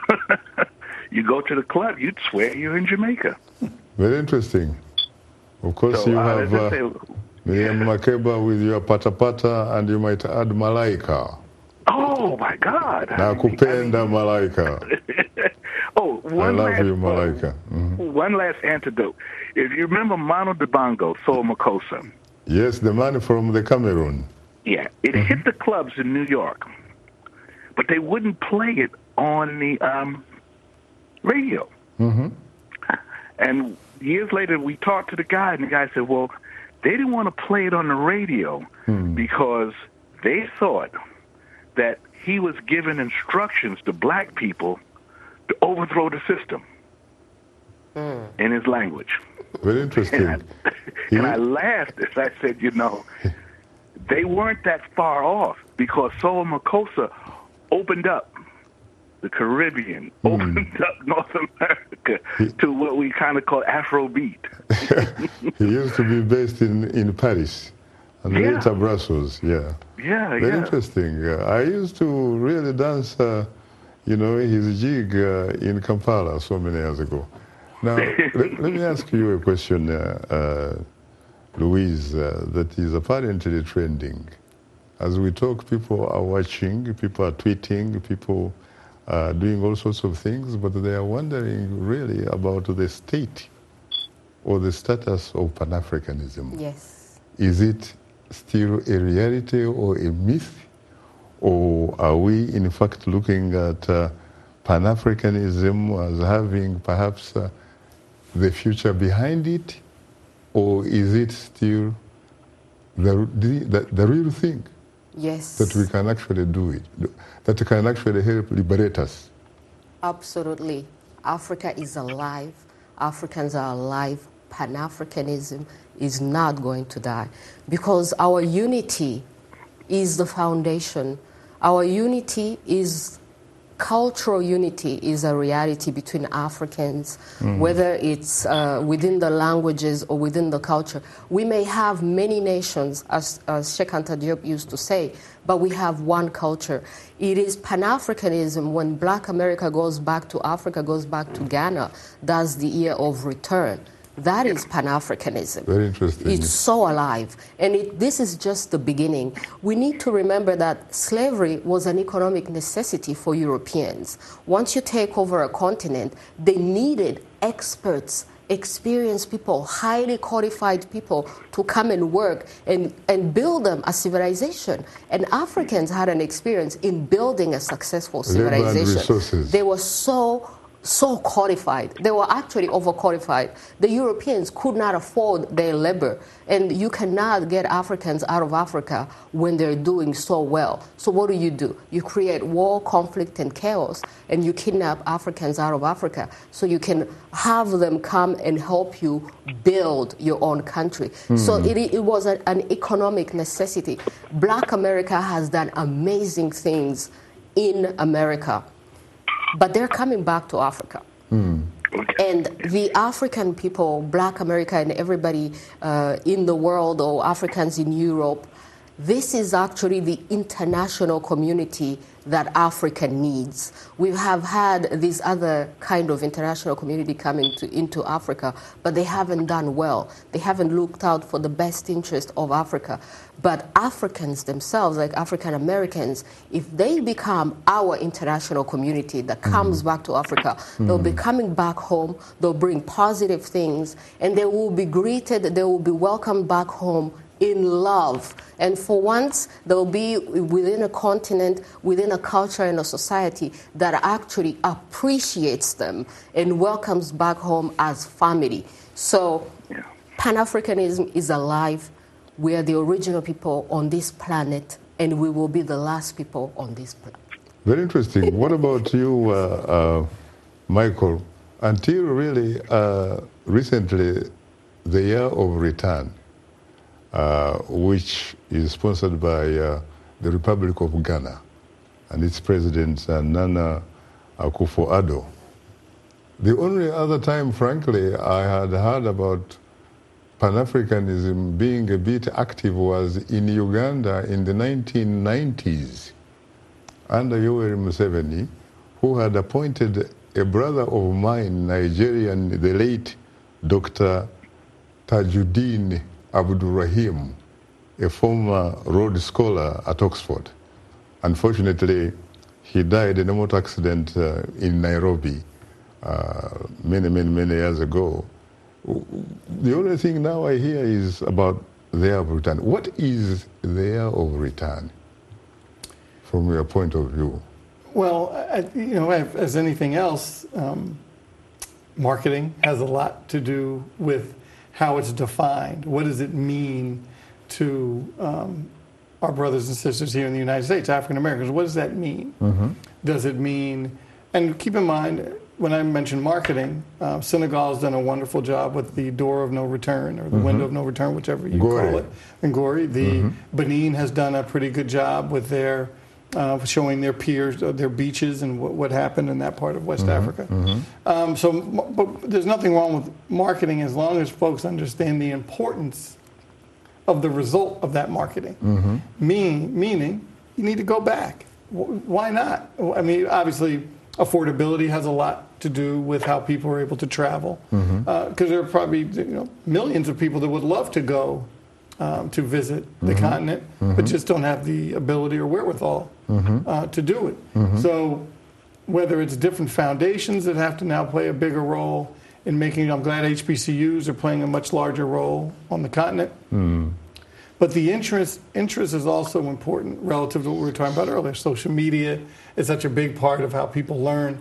Speaker 6: You go to the club, you'd swear you're in Jamaica.
Speaker 1: Very interesting. Of course,
Speaker 6: So,
Speaker 1: you
Speaker 6: uh,
Speaker 1: have
Speaker 6: let's
Speaker 1: uh,
Speaker 6: say-
Speaker 1: Miriam Makeba with your pata pata, and you might add Malaika.
Speaker 6: Oh, my God.
Speaker 1: Nakupenda Malaika.
Speaker 6: Oh, one
Speaker 1: I love
Speaker 6: last,
Speaker 1: you,
Speaker 6: uh,
Speaker 1: Malaika. Mhm.
Speaker 6: one last antidote. If you remember Mano Dibango, Soul Makossa,
Speaker 1: Yes, the man from the Cameroon.
Speaker 6: yeah, it hit the clubs in New York, but they wouldn't play it on the um, radio.
Speaker 1: Mm-hmm.
Speaker 6: And years later, we talked to the guy, and the guy said, well, they didn't want to play it on the radio
Speaker 1: Hmm.
Speaker 6: because they thought that he was giving instructions to black people to overthrow the system in his language.
Speaker 1: Very interesting.
Speaker 6: And I, and I laughed as I said, you know, they weren't that far off because Soul Makossa opened up the Caribbean, opened up North America to what we kind of call Afrobeat.
Speaker 1: He used to be based in, in Paris and
Speaker 6: Yeah.
Speaker 1: later Brussels. Yeah.
Speaker 6: Yeah,
Speaker 1: Very
Speaker 6: yeah.
Speaker 1: interesting. Uh, I used to really dance, uh, you know, his jig uh, in Kampala so many years ago. Now, let, let me ask you a question, uh, uh, Louise, uh, that is apparently trending. As we talk, people are watching, people are tweeting, people are doing all sorts of things, but they are wondering really about the state or the status of Pan-Africanism.
Speaker 7: Yes.
Speaker 1: Is it still a reality or a myth? Or are we, in fact, looking at uh, Pan-Africanism as having perhaps uh, the future behind it? Or is it still the, the, the real thing?
Speaker 7: Yes.
Speaker 1: That we can actually do it, that can actually help liberate us?
Speaker 7: Absolutely. Africa is alive. Africans are alive. Pan-Africanism is not going to die because our unity is the foundation. Our unity is cultural unity is a reality between Africans, mm. whether it's uh, within the languages or within the culture. We may have many nations, as, as Sheikh Anta Diop used to say, but we have one culture. It is Pan-Africanism when Black America goes back to Africa, goes back to Ghana, that's the year of return. That is Pan-Africanism.
Speaker 1: Very interesting.
Speaker 7: It's so alive. And it, this is just the beginning. We need to remember that slavery was an economic necessity for Europeans. Once you take over a continent, they needed experts, experienced people, highly qualified people to come and work and, and build them a civilization. And Africans had an experience in building a successful civilization. They were so so qualified. They were actually overqualified. The Europeans could not afford their labor, and you cannot get Africans out of Africa when they're doing so well. So what do you do? You create war, conflict, and chaos, and you kidnap Africans out of Africa so you can have them come and help you build your own country. Mm. So it, it was a, an economic necessity. Black America has done amazing things in America. But they're coming back to Africa. Mm. And the African people, Black America and everybody uh, in the world, or Africans in Europe, this is actually the international community that Africa needs. We have had this other kind of international community coming to, into Africa, but they haven't done well. They haven't looked out for the best interest of Africa. But Africans themselves, like African Americans, if they become our international community that comes mm-hmm. back to Africa, mm-hmm. they'll be coming back home, they'll bring positive things, and they will be greeted, they will be welcomed back home in love. And for once, they'll be within a continent, within a culture and a society that actually appreciates them and welcomes back home as family. So yeah. Pan-Africanism is alive. We are the original people on this planet, and we will be the last people on this planet.
Speaker 1: Very interesting. What about you, uh, uh, Michael? Until really uh, recently, the year of return, Uh, which is sponsored by uh, the Republic of Ghana and its president, uh, Nana Akufo-Addo. The only other time, frankly, I had heard about Pan-Africanism being a bit active was in Uganda in the nineteen nineties under Yoweri Museveni, who had appointed a brother of mine, Nigerian, the late Doctor Tajuddin Abdul Rahim, a former Rhodes Scholar at Oxford. Unfortunately, he died in a motor accident uh, in Nairobi uh, many, many, many years ago. The only thing now I hear is about the year of return. What is the year of return from your point of view?
Speaker 5: Well, I, you know, as anything else, um, marketing has a lot to do with how it's defined. What does it mean to um, our brothers and sisters here in the United States, African Americans? What does that mean? Mm-hmm. Does it mean, and keep in mind, when I mention marketing, uh, Senegal has done a wonderful job with the door of no return, or the mm-hmm. window of no return, whichever you Gori. call it, and Gori. The mm-hmm. Benin has done a pretty good job with their Uh, showing their peers uh, their beaches and what, what happened in that part of West mm-hmm, Africa. Mm-hmm. Um, so, but there's nothing wrong with marketing as long as folks understand the importance of the result of that marketing. Mm-hmm. Mean, meaning, you need to go back. Why not? I mean, obviously, affordability has a lot to do with how people are able to travel, because mm-hmm. uh, there are probably you know millions of people that would love to go Um, to visit the mm-hmm. continent, mm-hmm. but just don't have the ability or wherewithal mm-hmm. uh, to do it. Mm-hmm. So whether it's different foundations that have to now play a bigger role in making, I'm glad H B C Us are playing a much larger role on the continent. Mm. But the interest, interest is also important relative to what we were talking about earlier. Social media is such a big part of how people learn.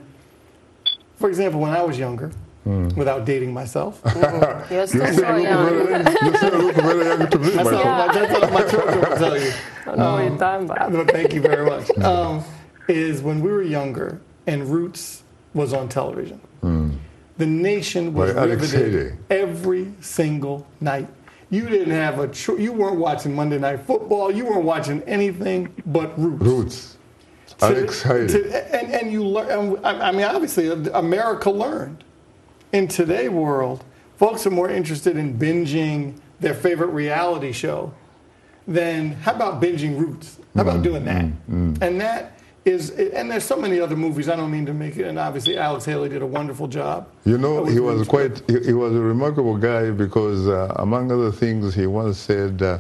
Speaker 5: For example, when I was younger, Mm. without dating myself.
Speaker 7: Mm-hmm. You're still so young.
Speaker 1: You still look very young to me.
Speaker 5: That's what that's what my children will tell you.
Speaker 7: I don't know what you're talking about.
Speaker 5: No, thank you very much. Um, is when we were younger and Roots was on television. Mm. The nation was
Speaker 1: By
Speaker 5: riveted every single night. You didn't have a cho- you weren't watching Monday Night Football. You weren't watching anything but Roots.
Speaker 1: Roots.
Speaker 5: To,
Speaker 1: Alex Haley.
Speaker 5: To, and, and you learn. I mean, obviously, America learned. In today's world, folks are more interested in binging their favorite reality show than how about binging Roots? How about mm, doing that? Mm, mm. And that is, and there's so many other movies. I don't mean to make it, and obviously Alex Haley did a wonderful job.
Speaker 1: You know, he was quite, he, he was a remarkable guy because uh, among other things, he once said, uh,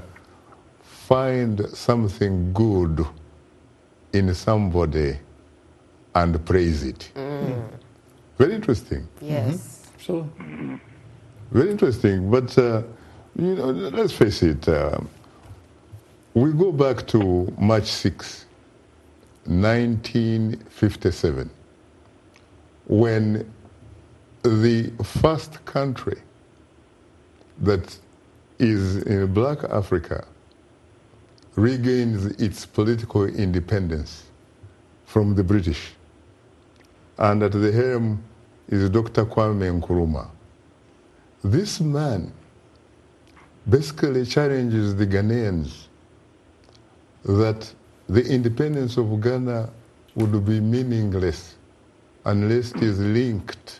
Speaker 1: find something good in somebody and praise it. Mm. Very interesting.
Speaker 7: Yes. Mm-hmm.
Speaker 5: So,
Speaker 1: very interesting, but uh, you know, let's face it. Uh, we go back to March sixth, nineteen fifty-seven, when the first country that is in Black Africa regains its political independence from the British, and at the helm is Doctor Kwame Nkrumah. This man basically challenges the Ghanaians that the independence of Ghana would be meaningless unless it is linked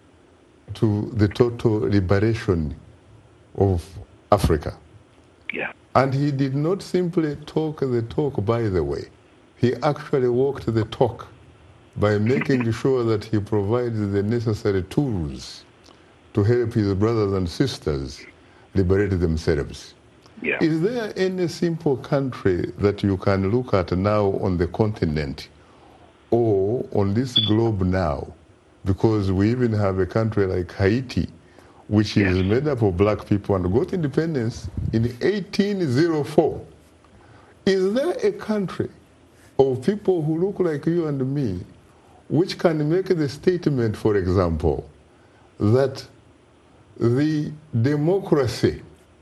Speaker 1: to the total liberation of Africa.
Speaker 6: Yeah.
Speaker 1: And he did not simply talk the talk, by the way. he actually walked the talk by making sure that he provides the necessary tools to help his brothers and sisters liberate themselves.
Speaker 6: Yeah.
Speaker 1: Is there any simple country that you can look at now on the continent or on this globe now? Because we even have a country like Haiti, which is
Speaker 6: Yes.
Speaker 1: made up of black people and got independence in eighteen oh four. Is there a country of people who look like you and me which can make the statement, for example, that the democracy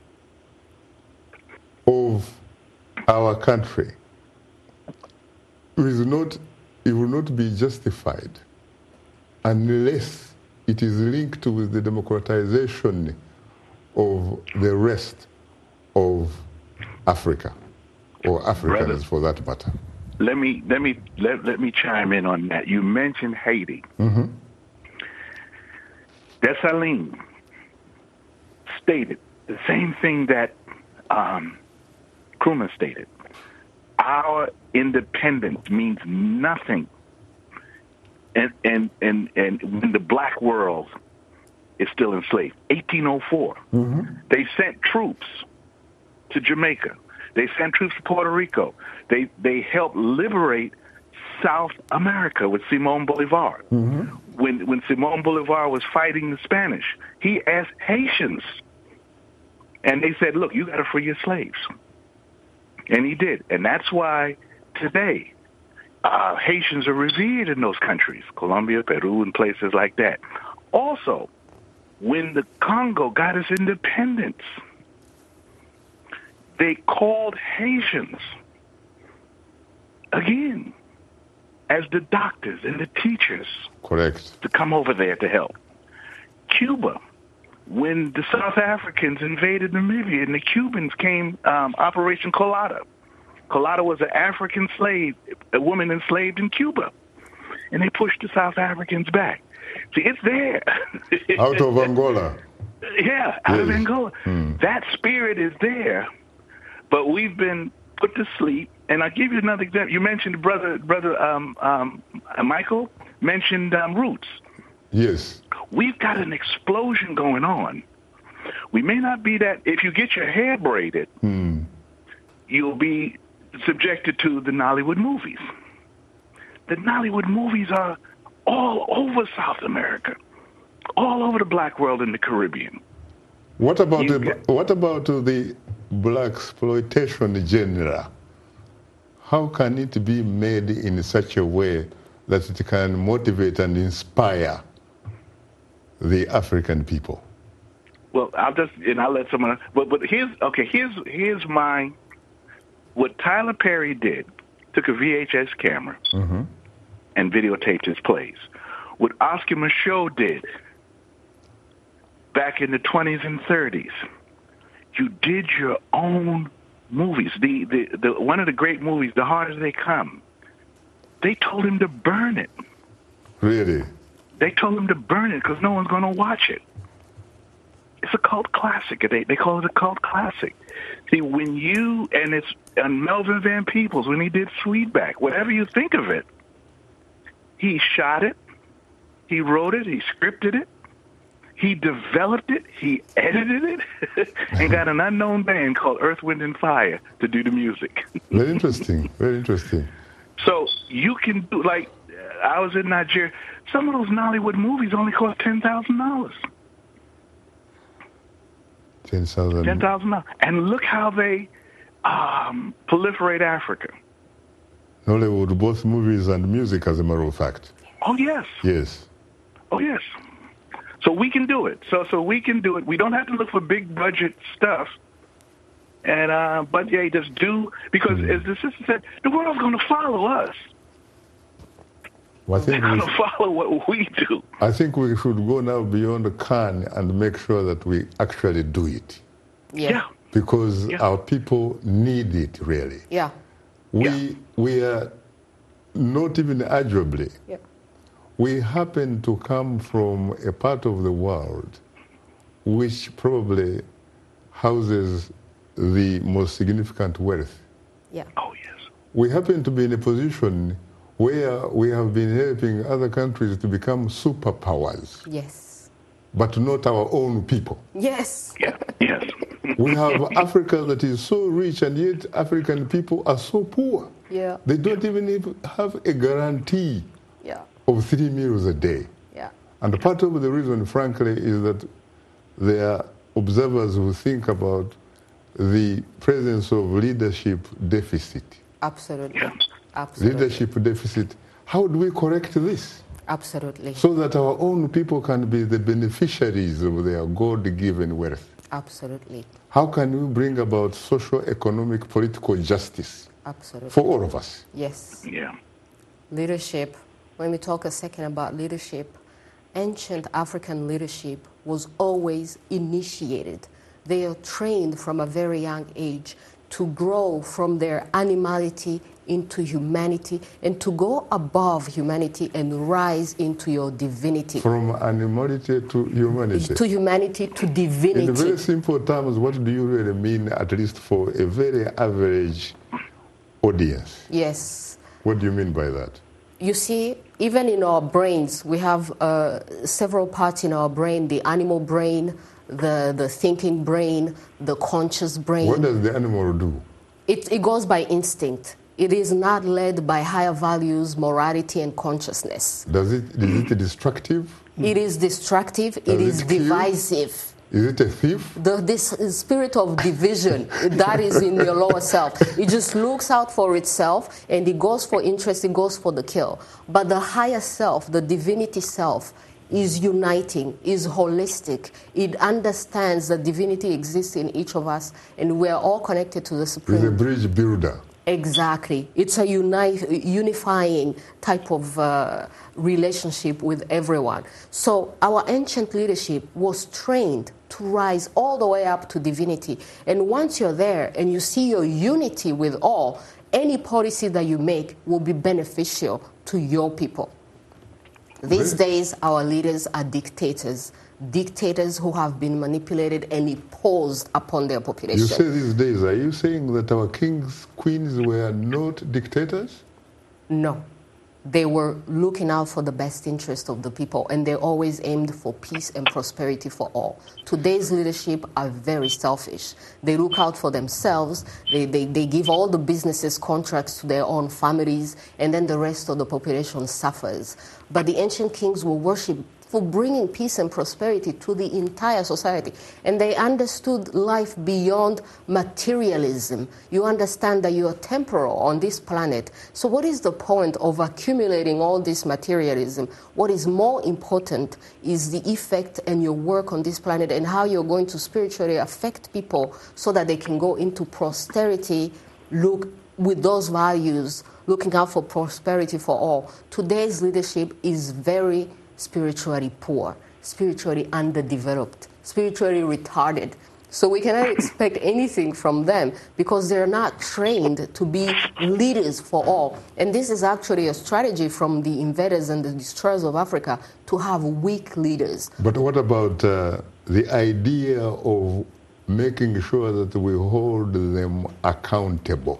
Speaker 1: of our country is not, it will not be justified unless it is linked with the democratization of the rest of Africa, or Africans
Speaker 6: Brother,
Speaker 1: for that matter?
Speaker 6: Let me let me let, let me chime in on that. You mentioned Haiti.
Speaker 1: Mm-hmm.
Speaker 6: Dessalines stated the same thing that um, Nkrumah stated. Our independence means nothing, and and and and when the black world is still enslaved. eighteen oh four,
Speaker 1: Mm-hmm.
Speaker 6: they sent troops to Jamaica. They sent troops to Puerto Rico. They they helped liberate South America with Simón Bolívar.
Speaker 1: Mm-hmm.
Speaker 6: When when Simón Bolívar was fighting the Spanish, he asked Haitians, and they said, "Look, you got to free your slaves," and he did. And that's why today uh, Haitians are revered in those countries, Colombia, Peru, and places like that. Also, when the Congo got its independence, they called Haitians again as the doctors and the teachers
Speaker 1: Correct.
Speaker 6: to come over there to help. Cuba, when the South Africans invaded Namibia and the Cubans came, um, Operation Colada. Colada was an African slave, a woman enslaved in Cuba. And they pushed the South Africans back. See, it's there.
Speaker 1: Out of Angola.
Speaker 6: Yeah, out of
Speaker 1: Yes.
Speaker 6: Angola.
Speaker 1: Hmm.
Speaker 6: That spirit is there, but we've been put to sleep. And I'll give you another example. You mentioned brother, brother um, um, Michael mentioned um, Roots.
Speaker 1: Yes.
Speaker 6: We've got an explosion going on. We may not be that. If you get your hair braided,
Speaker 1: Hmm.
Speaker 6: you'll be subjected to the Nollywood movies. The Nollywood movies are all over South America, all over the black world in the Caribbean.
Speaker 1: What about
Speaker 6: You
Speaker 1: the,
Speaker 6: get-
Speaker 1: what about the black exploitation genre? How can it be made in such a way that it can motivate and inspire the African people?
Speaker 6: Well, I'll just and I'll let someone. But but here's okay. Here's here's my what Tyler Perry did. Took a V H S camera
Speaker 1: Mm-hmm.
Speaker 6: and videotaped his plays. What Oscar Micheaux did back in the twenties and thirties. You did your own movies. The, the the one of the great movies, The Hard As They Come. They told him to burn it.
Speaker 1: Really?
Speaker 6: They told him to burn it because no one's going to watch it. It's a cult classic. They they call it a cult classic. See, when you and it's and Melvin Van Peebles when he did Sweetback, whatever you think of it, he shot it, he wrote it, he scripted it, he developed it, he edited it, and got an unknown band called Earth, Wind, and Fire to do the music.
Speaker 1: Very interesting. Very interesting.
Speaker 6: So you can do, like, I was in Nigeria. Some of those Nollywood movies only cost ten thousand dollars.
Speaker 1: Ten thousand.
Speaker 6: ten thousand dollars. And look how they um, proliferate Africa.
Speaker 1: Nollywood, both movies and music, as a matter of fact.
Speaker 6: Oh, yes.
Speaker 1: Yes.
Speaker 6: Oh, yes. So we can do it. So so we can do it. We don't have to look for big budget stuff. And uh, but yeah, just do, because
Speaker 1: Mm.
Speaker 6: as the sister said, the world's going to follow us.
Speaker 1: Well, I
Speaker 6: They're
Speaker 1: think
Speaker 6: going
Speaker 1: we,
Speaker 6: to follow what we do.
Speaker 1: I think we should go now beyond the can and make sure that we actually do it,
Speaker 7: Yeah.
Speaker 6: Yeah.
Speaker 1: because
Speaker 6: Yeah.
Speaker 1: our people need it really.
Speaker 7: Yeah.
Speaker 1: We
Speaker 6: Yeah.
Speaker 1: we are not even arguably.
Speaker 7: Yeah.
Speaker 1: We happen to come from a part of the world which probably houses the most significant wealth.
Speaker 7: Yeah.
Speaker 6: Oh, yes.
Speaker 1: we happen to be in a position where we have been helping other countries to become superpowers.
Speaker 7: Yes.
Speaker 1: But not our own people.
Speaker 7: Yes.
Speaker 6: Yeah. Yes.
Speaker 1: We have Africa that is so rich, and yet African people are so poor.
Speaker 7: Yeah.
Speaker 1: They don't even have a guarantee
Speaker 7: Yeah.
Speaker 1: of three meals a day.
Speaker 7: Yeah.
Speaker 1: And part of the reason, frankly, is that there are observers who think about the presence of leadership deficit.
Speaker 7: Absolutely.
Speaker 6: Yeah.
Speaker 7: Absolutely.
Speaker 1: Leadership deficit. How do we correct this?
Speaker 7: Absolutely.
Speaker 1: So that our own people can be the beneficiaries of their God-given wealth.
Speaker 7: Absolutely.
Speaker 1: How can we bring about social, economic, political justice
Speaker 7: Absolutely.
Speaker 1: for all of us?
Speaker 7: Yes.
Speaker 6: Yeah.
Speaker 7: Leadership. When we talk a second about leadership, ancient African leadership was always initiated. They are trained from a very young age to grow from their animality into humanity and to go above humanity and rise into your divinity.
Speaker 1: From animality to humanity.
Speaker 7: To humanity, to divinity.
Speaker 1: In very simple terms, what do you really mean, at least for a very average audience?
Speaker 7: Yes.
Speaker 1: What do you mean by that?
Speaker 7: You see, even in our brains, we have uh, several parts in our brain, the animal brain, the, the thinking brain, the conscious brain.
Speaker 1: What does the animal do?
Speaker 7: It, it goes by instinct. It is not led by higher values, morality, and consciousness.
Speaker 1: Does it, is it destructive?
Speaker 7: It is destructive.
Speaker 1: Does
Speaker 7: it is
Speaker 1: it kill?
Speaker 7: divisive.
Speaker 1: Is it a thief?
Speaker 7: The, this spirit of division, that is in your lower self. It just looks out for itself, and it goes for interest, it goes for the kill. But the higher self, the divinity self, is uniting, is holistic. It understands that divinity exists in each of us, and we're all connected to the Supreme.
Speaker 1: It's a bridge builder.
Speaker 7: Exactly. It's a uni- unifying type of uh, relationship with everyone. So our ancient leadership was trained to rise all the way up to divinity. And once you're there and you see your unity with all, any policy that you make will be beneficial to your people. These days, our leaders are dictators. Dictators who have been manipulated and imposed upon their population.
Speaker 1: You say these days, are you saying that our kings, queens were not dictators?
Speaker 7: No. They were looking out for the best interest of the people, and they always aimed for peace and prosperity for all. Today's leadership are very selfish. They look out for themselves. They, they, they give all the businesses contracts to their own families, and then the rest of the population suffers. But the ancient kings were worshipped for bringing peace and prosperity to the entire society. And they understood life beyond materialism. You understand that you are temporal on this planet. So what is the point of accumulating all this materialism? What is more important is the effect and your work on this planet and how you're going to spiritually affect people so that they can go into posterity, look with those values, looking out for prosperity for all. Today's leadership is very spiritually poor, spiritually underdeveloped, spiritually retarded. So we cannot expect anything from them because they're not trained to be leaders for all. And this is actually a strategy from the invaders and the destroyers of Africa to have weak leaders.
Speaker 1: But what about uh, the idea of making sure that we hold them accountable?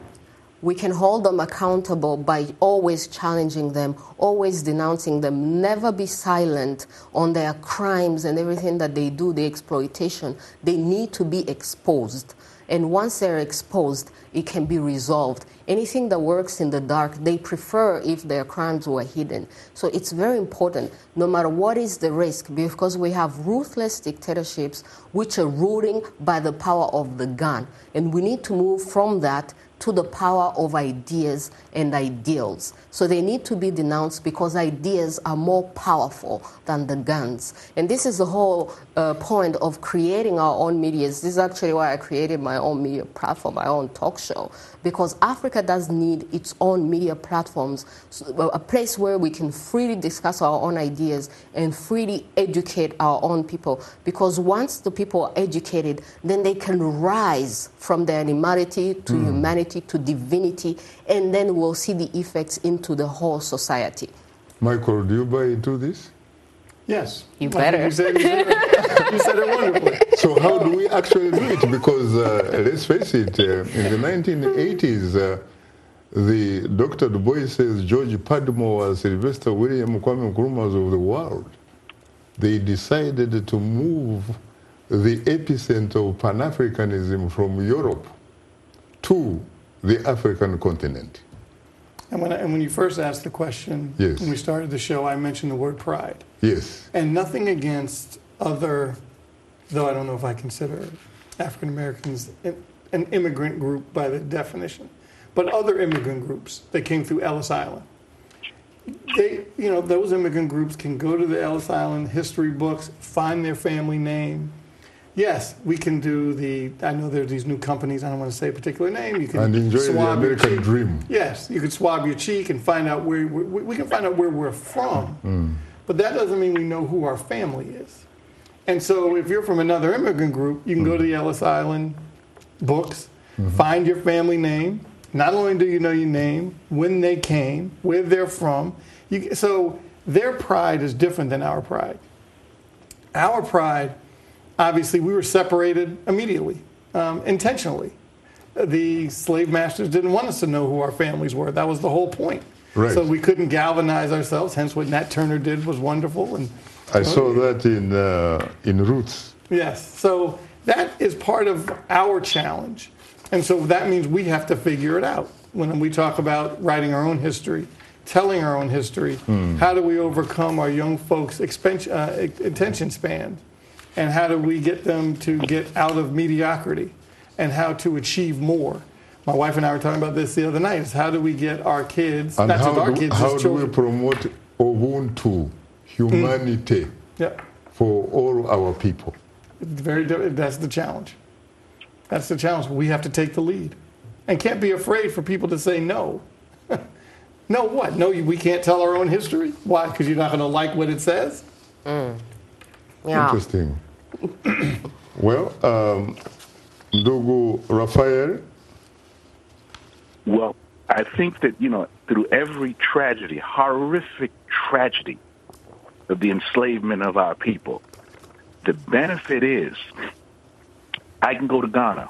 Speaker 7: We can hold them accountable by always challenging them, always denouncing them, never be silent on their crimes and everything that they do, the exploitation. They need to be exposed. And once they're exposed, it can be resolved. Anything that works in the dark, they prefer if their crimes were hidden. So it's very important, no matter what is the risk, because we have ruthless dictatorships which are ruling by the power of the gun. And we need to move from that to the power of ideas and ideals. So they need to be denounced because ideas are more powerful than the guns. And this is the whole uh, point of creating our own media. This is actually why I created my own media platform, my own talk show, because Africa does need its own media platforms, a place where we can freely discuss our own ideas and freely educate our own people. Because once the people are educated, then they can rise from their animality to mm. humanity to divinity, and then we'll see the effects into the whole society.
Speaker 1: Michael, do you buy into this?
Speaker 5: Yes.
Speaker 7: You better.
Speaker 5: You said, you said, it, you said it wonderfully.
Speaker 1: So how do we actually do it? Because uh, let's face it, uh, in the nineteen eighties, uh, the Doctor Du Bois says George Padmore and Sylvester William Kwame Nkrumahs of the world, they decided to move the epicenter of Pan-Africanism from Europe to the African continent.
Speaker 5: And when, I, and when you first asked the question,
Speaker 1: yes.
Speaker 5: when we started the show, I mentioned the word pride.
Speaker 1: Yes.
Speaker 5: And nothing against other, though I don't know if I consider African Americans an immigrant group by the definition, but other immigrant groups that came through Ellis Island. They, you know, those immigrant groups can go to the Ellis Island history books, find their family name. Yes, we can do the, I know there are these new companies, I don't want to say a particular name. You can
Speaker 1: and enjoy the American
Speaker 5: cheek.
Speaker 1: dream.
Speaker 5: Yes, you can swab your cheek and find out where, we, we can find out where we're from.
Speaker 1: Mm.
Speaker 5: But that doesn't mean we know who our family is. And so if you're from another immigrant group, you can mm. go to the Ellis Island books, mm-hmm. find your family name. Not only do you know your name, when they came, where they're from. You, so their pride is different than our pride. Our pride, obviously, we were separated immediately, um, intentionally. The slave masters didn't want us to know who our families were. That was the whole point.
Speaker 1: Right.
Speaker 5: So we couldn't galvanize ourselves. Hence, what Nat Turner did was wonderful. And
Speaker 1: I you know, saw that in uh, in Roots.
Speaker 5: Yes. So that is part of our challenge. And so that means we have to figure it out. When we talk about writing our own history, telling our own history, mm. how do we overcome our young folks' expen- uh, attention span? And how do we get them to get out of mediocrity? And how to achieve more? My wife and I were talking about this the other night, is how do we get our kids,
Speaker 1: and
Speaker 5: not
Speaker 1: how
Speaker 5: just our
Speaker 1: do,
Speaker 5: kids,
Speaker 1: how
Speaker 5: as
Speaker 1: do
Speaker 5: children.
Speaker 1: we promote Ubuntu, humanity,
Speaker 5: mm. yeah.
Speaker 1: for all our people?
Speaker 5: Very, that's the challenge. That's the challenge. We have to take the lead. And can't be afraid for people to say no. No what? No, we can't tell our own history? Why? Because you're not going to like what it says?
Speaker 7: Mm. Yeah.
Speaker 1: Interesting. Well, um, Ndugu Raphael?
Speaker 6: Well, I think that, you know, through every tragedy, horrific tragedy of the enslavement of our people, the benefit is I can go to Ghana,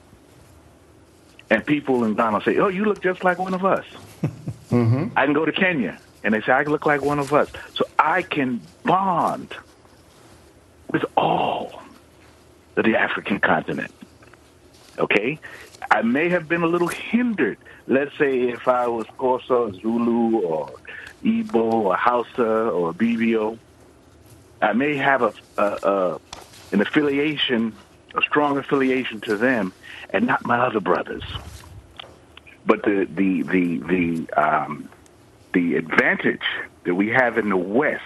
Speaker 6: and people in Ghana say, oh, you look just like one of us. Mm-hmm. I can go to Kenya, and they say, I look like one of us. So I can bond with all of the African continent, okay? I may have been a little hindered. Let's say if I was Xhosa, Zulu, or Igbo, or Hausa, or Bibio, I may have a, a, a an affiliation, a strong affiliation to them, and not my other brothers. But the the the the um, the advantage that we have in the West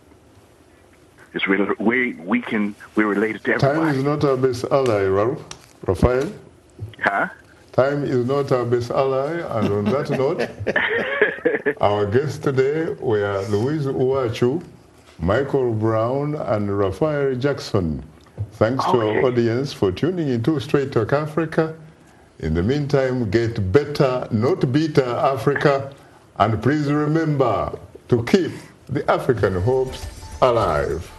Speaker 6: is we we, we can we're related to everybody.
Speaker 1: Time is not our best ally, Ralph. Raphael.
Speaker 6: Huh?
Speaker 1: Time is not our best ally, and on that note, our guests today were Louise Uwachu, Michael Brown, and Raphael Jackson. Thanks okay. to our audience for tuning into Straight Talk Africa. In the meantime, get better, not bitter Africa, and please remember to keep the African hopes alive.